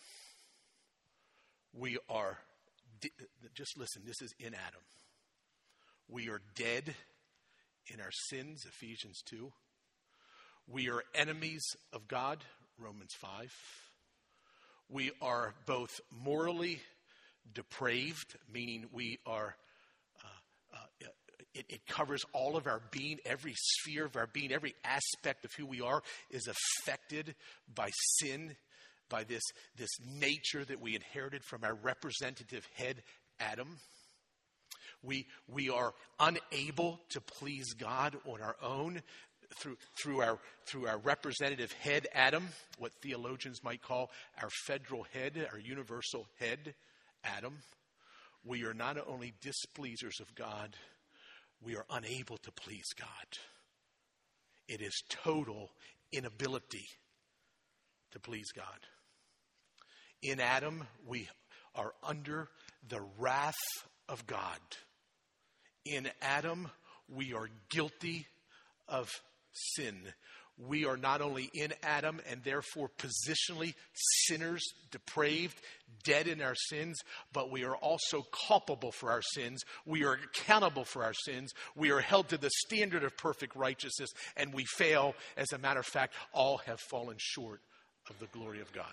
We are, just listen, this is in Adam. We are dead in our sins, Ephesians two. We are enemies of God, Romans five. We are both morally depraved, meaning we are, uh, uh, it, it covers all of our being, every sphere of our being, every aspect of who we are is affected by sin, by this, this nature that we inherited from our representative head, Adam. We, we are unable to please God on our own through, through, our, through our representative head, Adam, what theologians might call our federal head, our universal head, Adam. We are not only displeasers of God, we are unable to please God. It is total inability to please God. In Adam, we are under the wrath of God. In Adam, we are guilty of sin. We are not only in Adam and therefore positionally sinners, depraved, dead in our sins, but we are also culpable for our sins. We are accountable for our sins. We are held to the standard of perfect righteousness, and we fail. As a matter of fact, all have fallen short of the glory of God.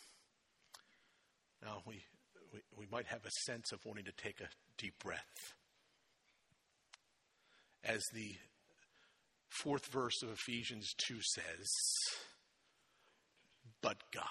Now, we, we, we might have a sense of wanting to take a deep breath. As the fourth verse of Ephesians two says, but God.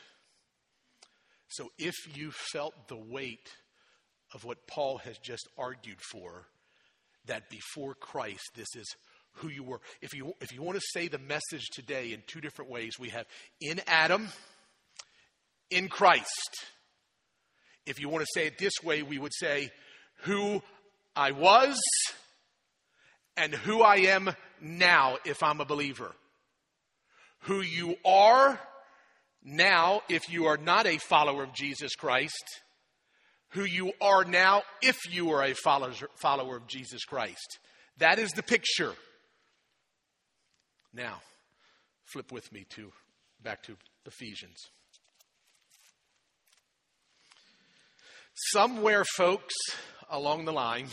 So if you felt the weight of what Paul has just argued for, that before Christ, this is who you were. If you, if you want to say the message today in two different ways, we have in Adam, in Christ. If you want to say it this way, we would say who I was and who I am now if I'm a believer. Who you are now if you are not a follower of Jesus Christ. Who you are now if you are a follower, follower of Jesus Christ. That is the picture. Now, flip with me to back to Ephesians. Somewhere, folks, along the line,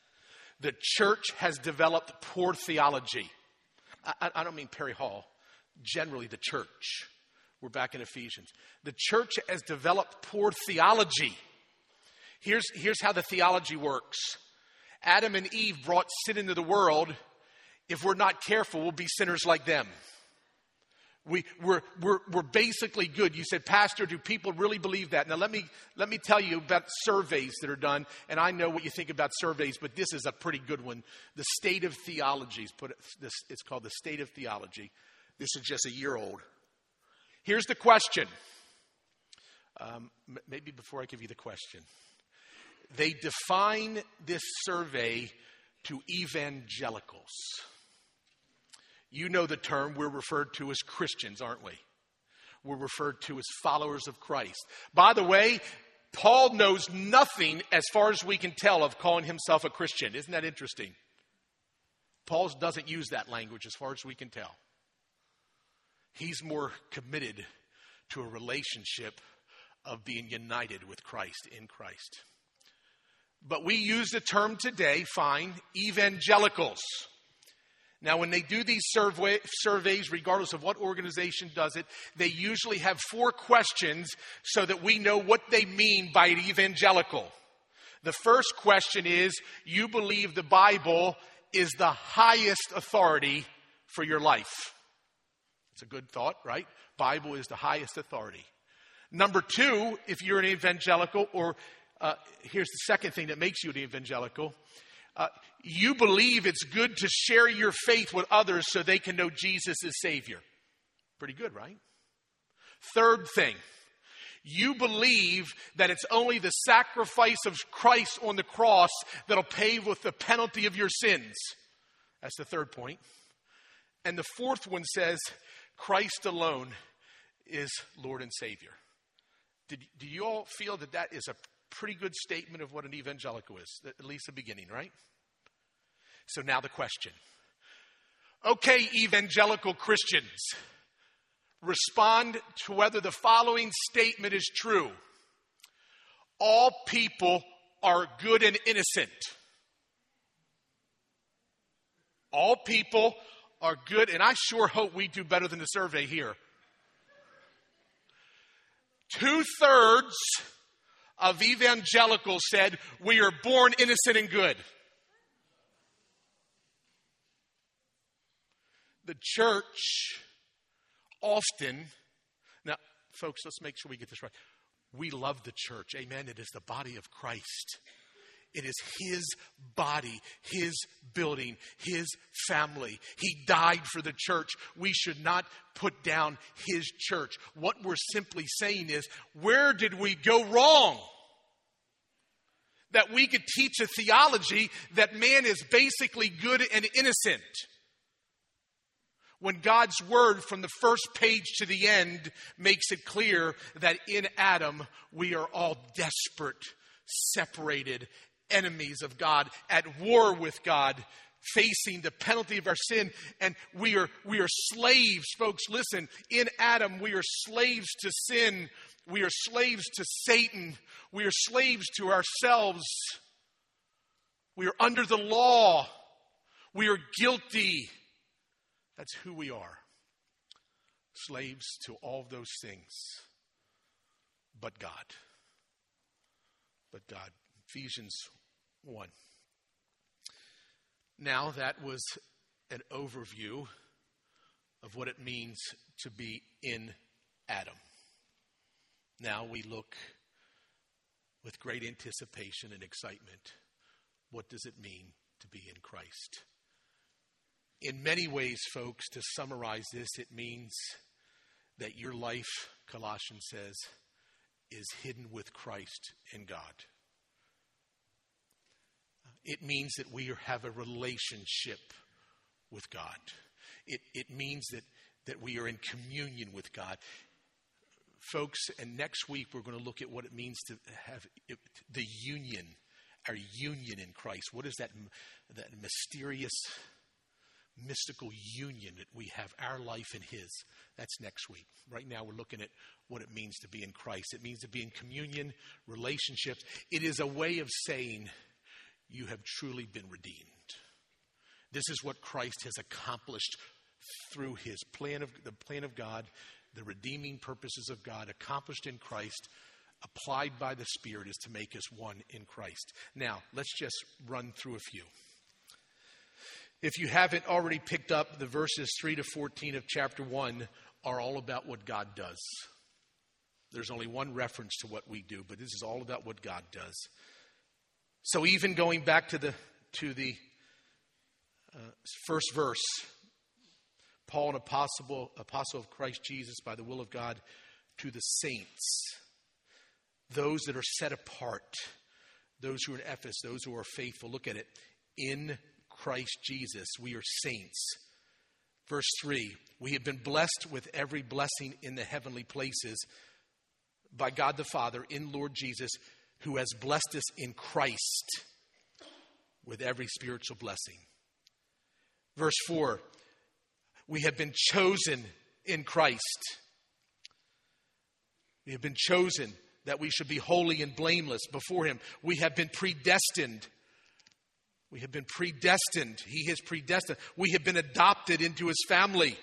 the church has developed poor theology. I, I don't mean Perry Hall. generally the church. We're back in Ephesians. The church has developed poor theology. Here's, here's how the theology works. Adam and Eve brought sin into the world. If we're not careful, we'll be sinners like them. We, we're, we're, we're basically good. You said, Pastor, do people really believe that? Now, let me, let me tell you about surveys that are done. And I know what you think about surveys, but this is a pretty good one. The State of Theology. Put it, this, it's called the State of Theology. This is just a year old. Here's the question. Um, m- maybe before I give you the question. They define this survey to evangelicals. You know the term, we're referred to as Christians, aren't we? We're referred to as followers of Christ. By the way, Paul knows nothing, as far as we can tell, of calling himself a Christian. Isn't that interesting? Paul doesn't use that language as far as we can tell. He's more committed to a relationship of being united with Christ, in Christ. But we use the term today, fine, evangelicals. Now, when they do these survey, surveys, regardless of what organization does it, they usually have four questions so that we know what they mean by an evangelical. The first question is, you believe the Bible is the highest authority for your life. It's a good thought, right? Bible is the highest authority. Number two, if you're an evangelical, or uh, here's the second thing that makes you an evangelical. Uh, you believe it's good to share your faith with others so they can know Jesus as Savior. Pretty good, right? Third thing, you believe that it's only the sacrifice of Christ on the cross that'll pay with the penalty of your sins. That's the third point. And the fourth one says, Christ alone is Lord and Savior. Did, do you all feel that that is a pretty good statement of what an evangelical is, at least the beginning, right? So now the question. Okay, evangelical Christians, respond to whether the following statement is true. All people are good and innocent. All people are good, and I sure hope we do better than the survey here. Two-thirds of evangelicals said, we are born innocent and good. The church often, now, folks, let's make sure we get this right. We love the church. Amen. It is the body of Christ. It is his body, his building, his family. He died for the church. We should not put down his church. What we're simply saying is, where did we go wrong? That we could teach a theology that man is basically good and innocent, when God's word from the first page to the end makes it clear that in Adam we are all desperate, separated, enemies of God, at war with God, facing the penalty of our sin, and we are we are slaves, folks. Listen, in Adam we are slaves to sin. We are slaves to Satan. We are slaves to ourselves. We are under the law. We are guilty. That's who we are. Slaves to all those things. But God. But God. Ephesians one. Now that was an overview of what it means to be in Adam. Now we look with great anticipation and excitement. What does it mean to be in Christ? In many ways, folks, to summarize this, it means that your life, Colossians says, is hidden with Christ in God. It means that we have a relationship with God. It, it means that, that we are in communion with God. Folks, and next week we're going to look at what it means to have it, the union, our union in Christ. What is that, that mysterious, mystical union that we have, our life and his? That's next week. Right now we're looking at what it means to be in Christ. It means to be in communion, relationships. It is a way of saying you have truly been redeemed. This is what Christ has accomplished through his plan of the plan of God, the redeeming purposes of God accomplished in Christ, applied by the Spirit, is to make us one in Christ. Now, let's just run through a few. If you haven't already picked up, the verses three to fourteen of chapter one are all about what God does. There's only one reference to what we do, but this is all about what God does. So even going back to the to the uh, first verse, Paul, an apostle, apostle of Christ Jesus by the will of God, to the saints, those that are set apart, those who are in Ephesus, those who are faithful. Look at it. In Christ Jesus, we are saints. Verse three, we have been blessed with every blessing in the heavenly places by God the Father in Lord Jesus, who has blessed us in Christ with every spiritual blessing. Verse four, we have been chosen in Christ. We have been chosen that we should be holy and blameless before him. We have been predestined. We have been predestined. He has predestined. We have been adopted into his family.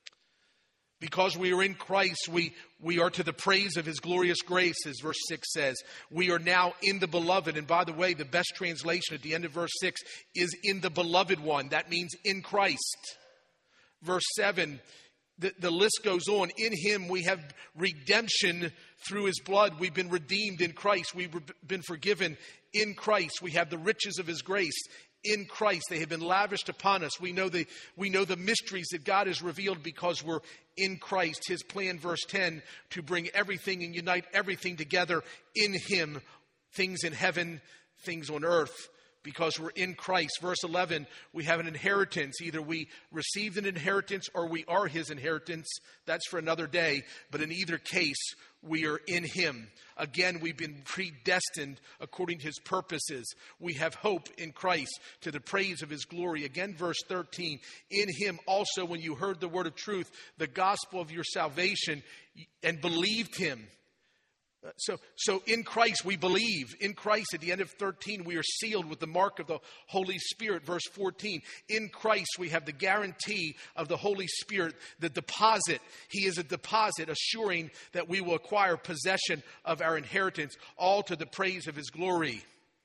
Because we are in Christ, we, we are to the praise of his glorious grace, as verse six says. We are now in the beloved. And by the way, the best translation at the end of verse six is in the beloved one. That means in Christ. Verse seven, the, the list goes on. In him we have redemption through his blood. We've been redeemed in Christ. We've been forgiven in Christ. We have the riches of his grace. In Christ, they have been lavished upon us. We know the we know the mysteries that God has revealed because we're in Christ. His plan, verse ten, to bring everything and unite everything together in him, things in heaven, things on earth, because we're in Christ. Verse eleven, we have an inheritance. Either we received an inheritance or we are his inheritance. That's for another day. But in either case, we are in him. Again, we've been predestined according to his purposes. We have hope in Christ to the praise of his glory. Again, verse thirteen, in him also when you heard the word of truth, the gospel of your salvation, and believed him. So, so in Christ we believe. In Christ, at the end of thirteen, we are sealed with the mark of the Holy Spirit. Verse fourteen, in Christ we have the guarantee of the Holy Spirit, the deposit. He is a deposit assuring that we will acquire possession of our inheritance, all to the praise of his glory.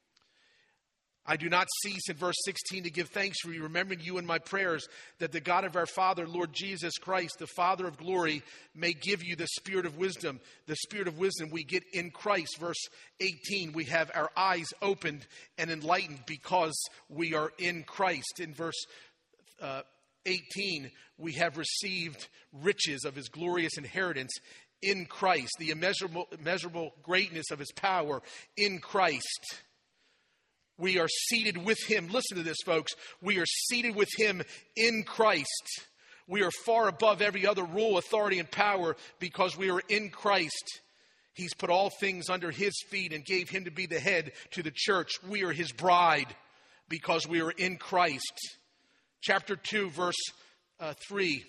I do not cease in verse sixteen to give thanks for you, remembering you in my prayers, that the God of our Father, Lord Jesus Christ, the Father of glory, may give you the spirit of wisdom. The spirit of wisdom we get in Christ. Verse eighteen, we have our eyes opened and enlightened because we are in Christ. In verse uh, eighteen, we have received riches of his glorious inheritance in Christ, the immeasurable, immeasurable greatness of his power in Christ. We are seated with him. Listen to this, folks. We are seated with him in Christ. We are far above every other rule, authority, and power because we are in Christ. He's put all things under his feet and gave him to be the head to the church. We are his bride because we are in Christ. Chapter two, verse uh, three.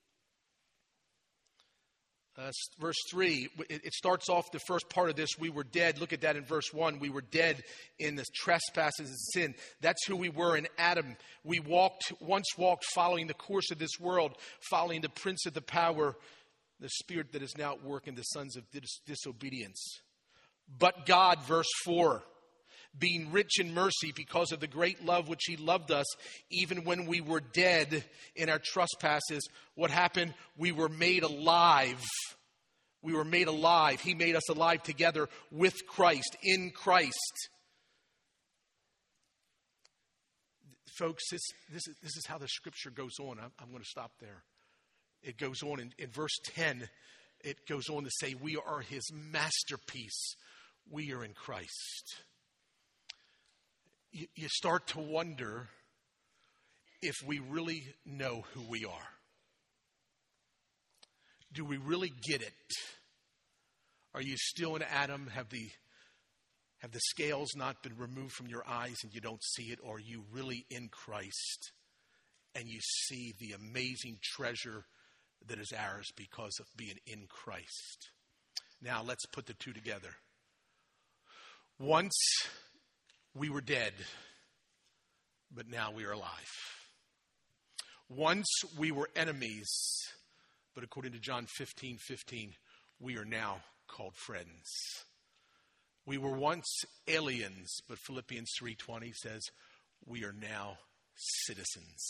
Uh, verse three, it, it starts off the first part of this. We were dead. Look at that in verse one. We were dead in the trespasses and sin. That's who we were in Adam. We walked, once walked following the course of this world, following the prince of the power, the spirit that is now at work in the sons of dis- disobedience. But God, verse four, being rich in mercy because of the great love which he loved us, even when we were dead in our trespasses, what happened? We were made alive. We were made alive. He made us alive together with Christ, in Christ. Folks, this, this, is, this is how the scripture goes on. I'm, I'm going to stop there. It goes on in, in verse ten. It goes on to say, we are his masterpiece. We are in Christ. You start to wonder if we really know who we are. Do we really get it? Are you still in Adam? Have the have the scales not been removed from your eyes and you don't see it? Or are you really in Christ and you see the amazing treasure that is ours because of being in Christ? Now let's put the two together. Once we were dead, but now we are alive. Once we were enemies, but according to John fifteen fifteen, we are now called friends. We were once aliens, but Philippians three twenty says we are now citizens.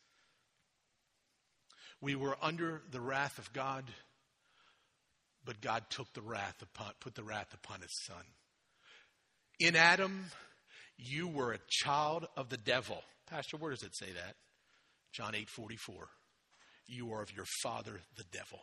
We were under the wrath of God, but God took the wrath upon, put the wrath upon his son. In Adam, you were a child of the devil. Pastor, where does it say that? John eight forty-four. You are of your father, the devil.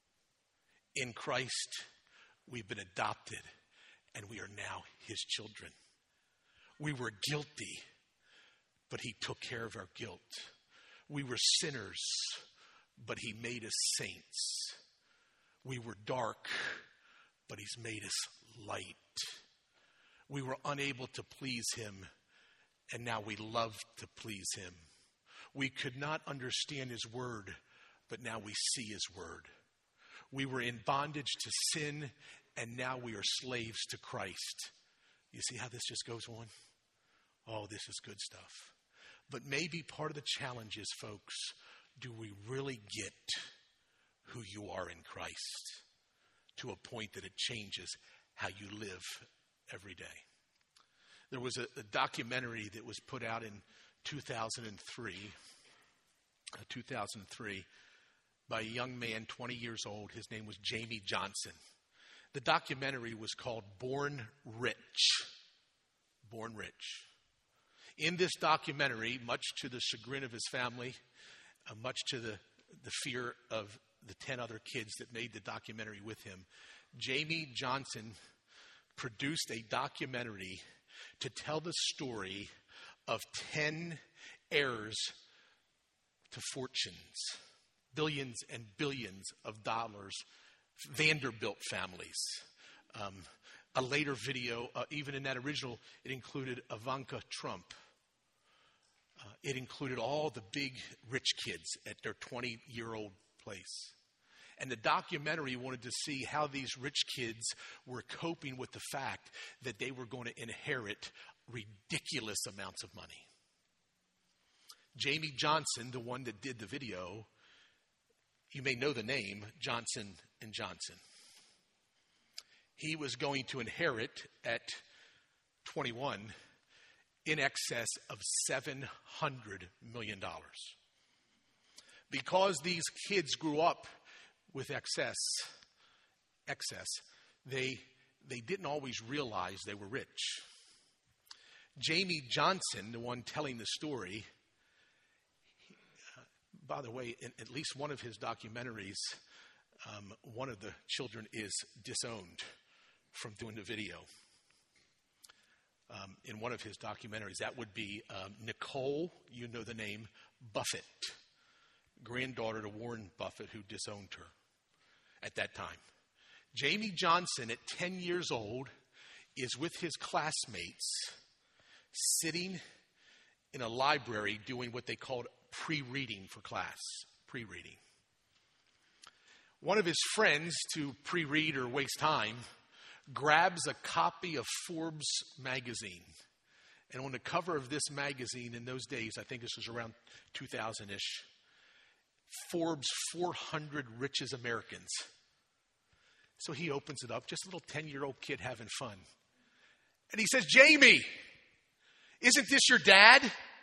In Christ, we've been adopted, and we are now his children. We were guilty, but he took care of our guilt. We were sinners, but he made us saints. We were dark, but he's made us light. We were unable to please him, and now we love to please him. We could not understand his word, but now we see his word. We were in bondage to sin, and now we are slaves to Christ. You see how this just goes on? Oh, this is good stuff. But maybe part of the challenge is, folks, do we really get who you are in Christ to a point that it changes how you live every day? There was a, a documentary that was put out in two thousand three, uh, two thousand three by a young man, twenty years old. His name was Jamie Johnson. The documentary was called Born Rich. Born Rich. In this documentary, much to the chagrin of his family, uh, much to the, the fear of the ten other kids that made the documentary with him, Jamie Johnson produced a documentary to tell the story of ten heirs to fortunes, billions and billions of dollars, Vanderbilt families. Um, a later video, uh, even in that original, it included Ivanka Trump. Uh, it included all the big rich kids at their twenty-year-old place. And the documentary wanted to see how these rich kids were coping with the fact that they were going to inherit ridiculous amounts of money. Jamie Johnson, the one that did the video, you may know the name, Johnson and Johnson. He was going to inherit at twenty-one in excess of seven hundred million dollars. Because these kids grew up with excess, excess, they, they didn't always realize they were rich. Jamie Johnson, the one telling the story, he, uh, by the way, in at least one of his documentaries, um, one of the children is disowned from doing the video. Um, in one of his documentaries, that would be um, Nicole, you know the name, Buffett, granddaughter to Warren Buffett, who disowned her at that time. Jamie Johnson, at ten years old, is with his classmates sitting in a library doing what they called pre-reading for class. Pre-reading. One of his friends, to pre-read or waste time, grabs a copy of Forbes magazine. And on the cover of this magazine in those days, I think this was around two thousand-ish, Forbes four hundred Richest Americans. So he opens it up, just a little ten-year-old kid having fun. And he says, Jamie, isn't this your dad?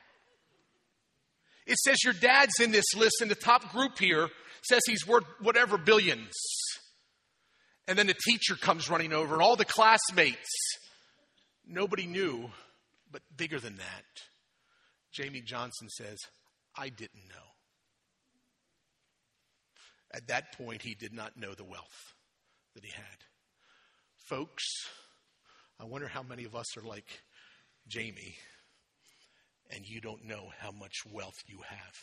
It says your dad's in this list, and the top group here says he's worth whatever billions. And then the teacher comes running over, and all the classmates. Nobody knew, but bigger than that, Jamie Johnson says, I didn't know. At that point, he did not know the wealth that he had. Folks, I wonder how many of us are like Jamie, and you don't know how much wealth you have.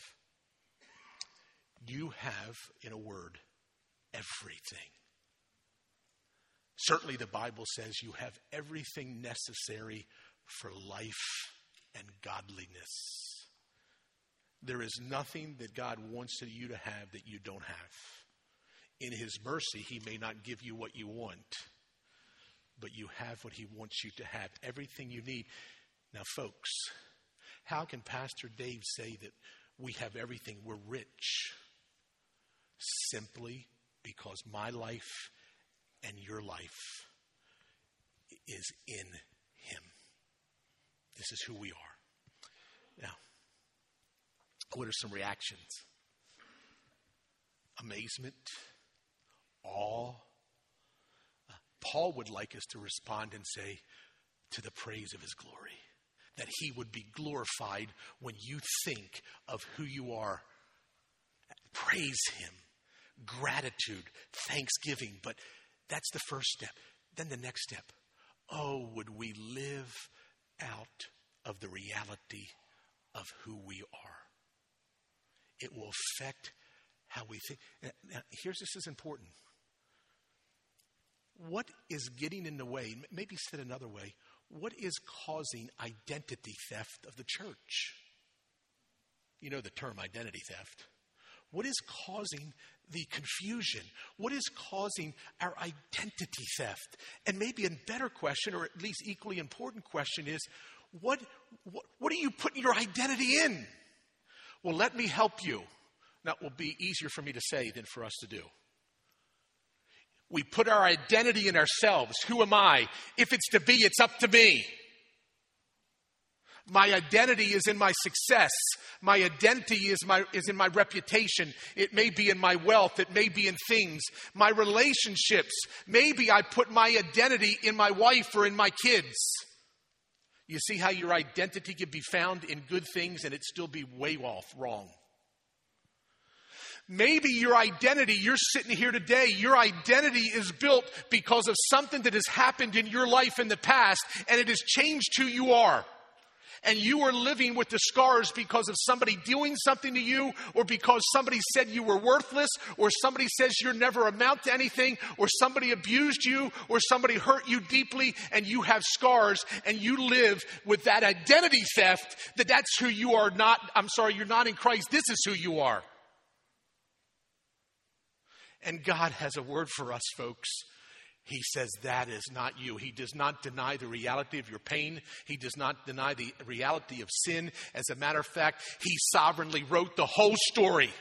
You have, in a word, everything. Certainly the Bible says you have everything necessary for life and godliness. There is nothing that God wants you to have that you don't have. In his mercy, he may not give you what you want, but you have what he wants you to have, everything you need. Now, folks, how can Pastor Dave say that we have everything. We're rich simply because my life and your life is in him. This is who we are. Now, what are some reactions? Amazement, awe. Uh, Paul would like us to respond and say, to the praise of his glory, that he would be glorified when you think of who you are. Praise him. Gratitude, thanksgiving. But that's the first step. Then the next step. Oh, would we live out of the reality of who we are? It will affect how we think. Now, now, here's this is important. What is getting in the way? Maybe said another way. What is causing identity theft of the church? You know the term identity theft. What is causing the confusion? What is causing our identity theft? And maybe a better question, or at least equally important question, is what, what, what are you putting your identity in? Well, let me help you. That will be easier for me to say than for us to do. We put our identity in ourselves. Who am I? If it's to be, it's up to me. My identity is in my success. My identity is my is in my reputation. It may be in my wealth. It may be in things. My relationships. Maybe I put my identity in my wife or in my kids. You see how your identity can be found in good things and it still be way off wrong. Maybe your identity, you're sitting here today, your identity is built because of something that has happened in your life in the past and it has changed who you are. And you are living with the scars because of somebody doing something to you, or because somebody said you were worthless, or somebody says you're never amount to anything, or somebody abused you, or somebody hurt you deeply, and you have scars, and you live with that identity theft that that's who you are not. I'm sorry, you're not in Christ. This is who you are. And God has a word for us, folks. He says that is not you. He does not deny the reality of your pain. He does not deny the reality of sin. As a matter of fact, he sovereignly wrote the whole story.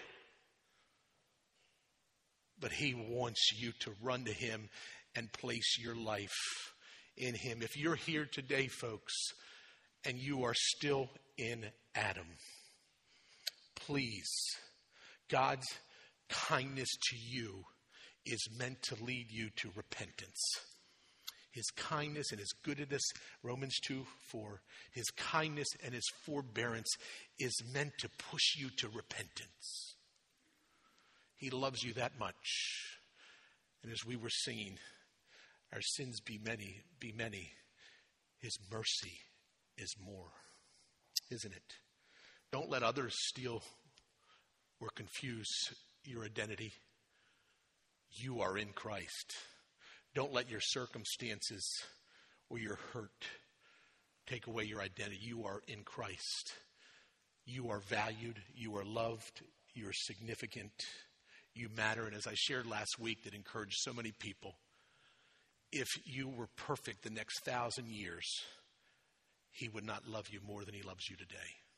But he wants you to run to him and place your life in him. If you're here today, folks, and you are still in Adam, please, God's kindness to you is meant to lead you to repentance. His kindness and his goodness, Romans two four, his kindness and his forbearance is meant to push you to repentance. He loves you that much. And as we were singing, our sins be many, be many. His mercy is more, isn't it? Don't let others steal or confuse your identity. You are in Christ. Don't let your circumstances or your hurt take away your identity. You are in Christ. You are valued. You are loved. You are significant. You matter. And as I shared last week, that encouraged so many people, if you were perfect the next thousand years, he would not love you more than he loves you today.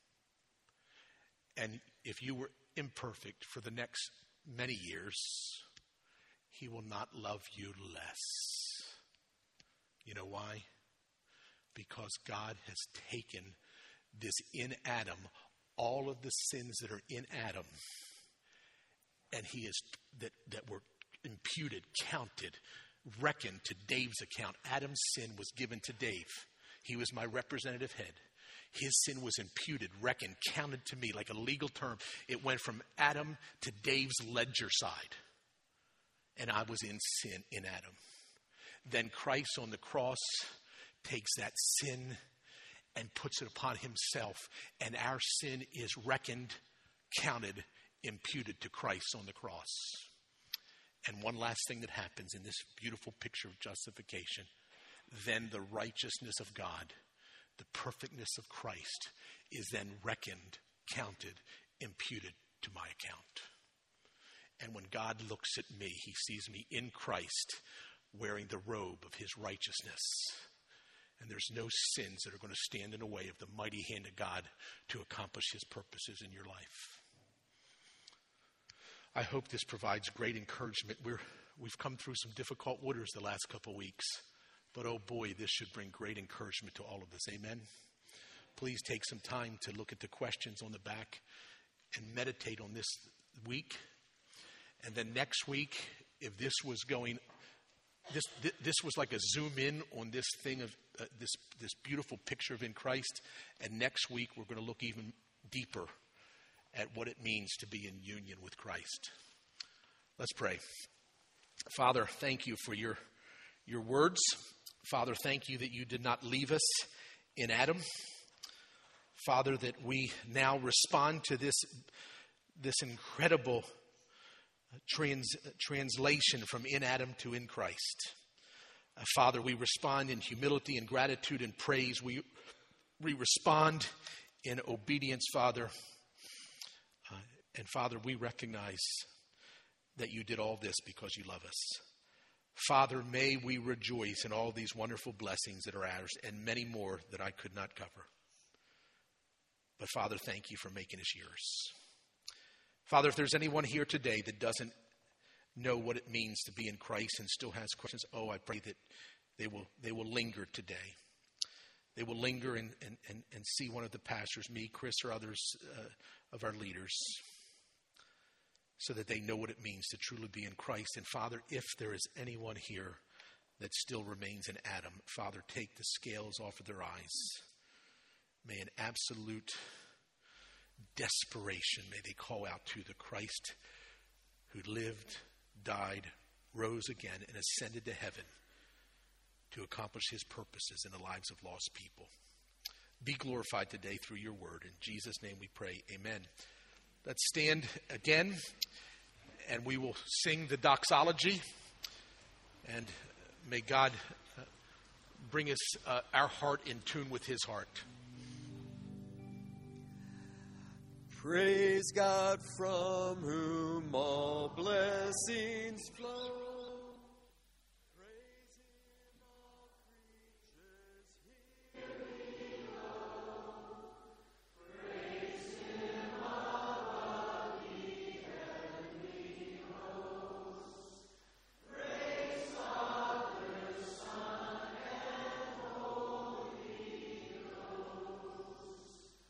And if you were imperfect for the next many years, he will not love you less. You know why? Because God has taken this in Adam, all of the sins that are in Adam, and he is that, that were imputed, counted, reckoned to Dave's account. Adam's sin was given to Dave. He was my representative head. His sin was imputed, reckoned, counted to me like a legal term. It went from Adam to Dave's ledger side. And I was in sin in Adam. Then Christ on the cross takes that sin and puts it upon himself. And our sin is reckoned, counted, imputed to Christ on the cross. And one last thing that happens in this beautiful picture of justification. Then the righteousness of God, the perfectness of Christ, is then reckoned, counted, imputed to my account. And when God looks at me, he sees me in Christ wearing the robe of his righteousness. And And there's no sins that are going to stand in the way of the mighty hand of God to accomplish his purposes in your life. I hope this provides great encouragement. We're, we've come through some difficult waters the last couple weeks, but oh boy, this should bring great encouragement to all of us. Amen? Please take some time to look at the questions on the back and meditate on this week. And then next week, if this was going, this this was like a zoom in on this thing of uh, this this beautiful picture of in Christ. And next week, we're going to look even deeper at what it means to be in union with Christ. Let's pray. Father, thank you for your your words. Father, thank you that you did not leave us in Adam. Father, that we now respond to this, this incredible trans, translation from in Adam to in Christ. Uh, Father, we respond in humility and gratitude and praise. We, we respond in obedience, Father. Uh, and Father, we recognize that you did all this because you love us. Father, may we rejoice in all these wonderful blessings that are ours and many more that I could not cover. But Father, thank you for making us yours. Father, if there's anyone here today that doesn't know what it means to be in Christ and still has questions, oh, I pray that they will they will linger today. They will linger and, and, and, and see one of the pastors, me, Chris, or others uh, of our leaders, so that they know what it means to truly be in Christ. And Father, if there is anyone here that still remains in Adam, Father, take the scales off of their eyes. May in absolute desperation, may they call out to the Christ who lived, died, rose again, and ascended to heaven to accomplish his purposes in the lives of lost people. Be glorified today through your word. In Jesus' name we pray, amen. Let's stand again, and we will sing the doxology. And may God uh, bring us uh, our heart in tune with his heart. Praise God from whom all blessings flow. Praise him, all creatures here below. Praise him above the heavenly hosts. Praise Father, Son, and Holy Ghost.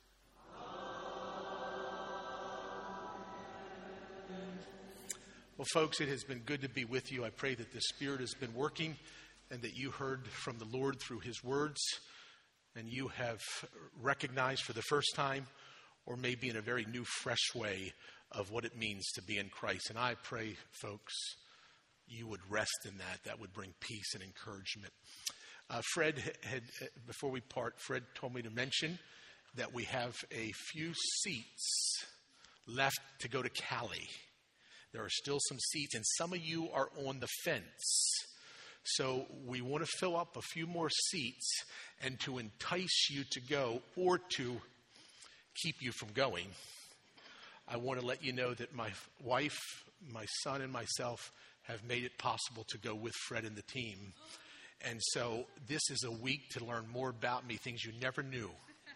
Well, folks, it has been good to be with you. I pray that the Spirit has been working and that you heard from the Lord through his words and you have recognized for the first time or maybe in a very new, fresh way of what it means to be in Christ. And I pray, folks, you would rest in that. That would bring peace and encouragement. Uh, Fred had, before we part, Fred told me to mention that we have a few seats left to go to Cali. There are still some seats, and some of you are on the fence. So we want to fill up a few more seats, and to entice you to go or to keep you from going, I want to let you know that my wife, my son, and myself have made it possible to go with Fred and the team. And so this is a week to learn more about me, things you never knew,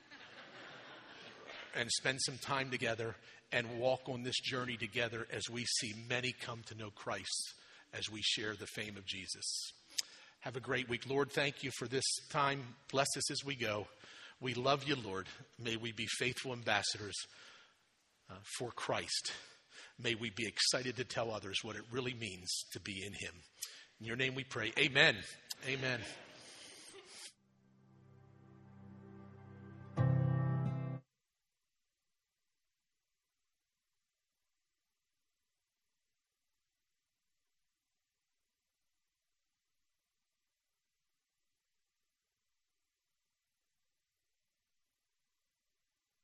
and spend some time together and walk on this journey together as we see many come to know Christ as we share the fame of Jesus. Have a great week. Lord, thank you for this time. Bless us as we go. We love you, Lord. May we be faithful ambassadors uh, for Christ. May we be excited to tell others what it really means to be in him. In your name we pray. Amen. Amen.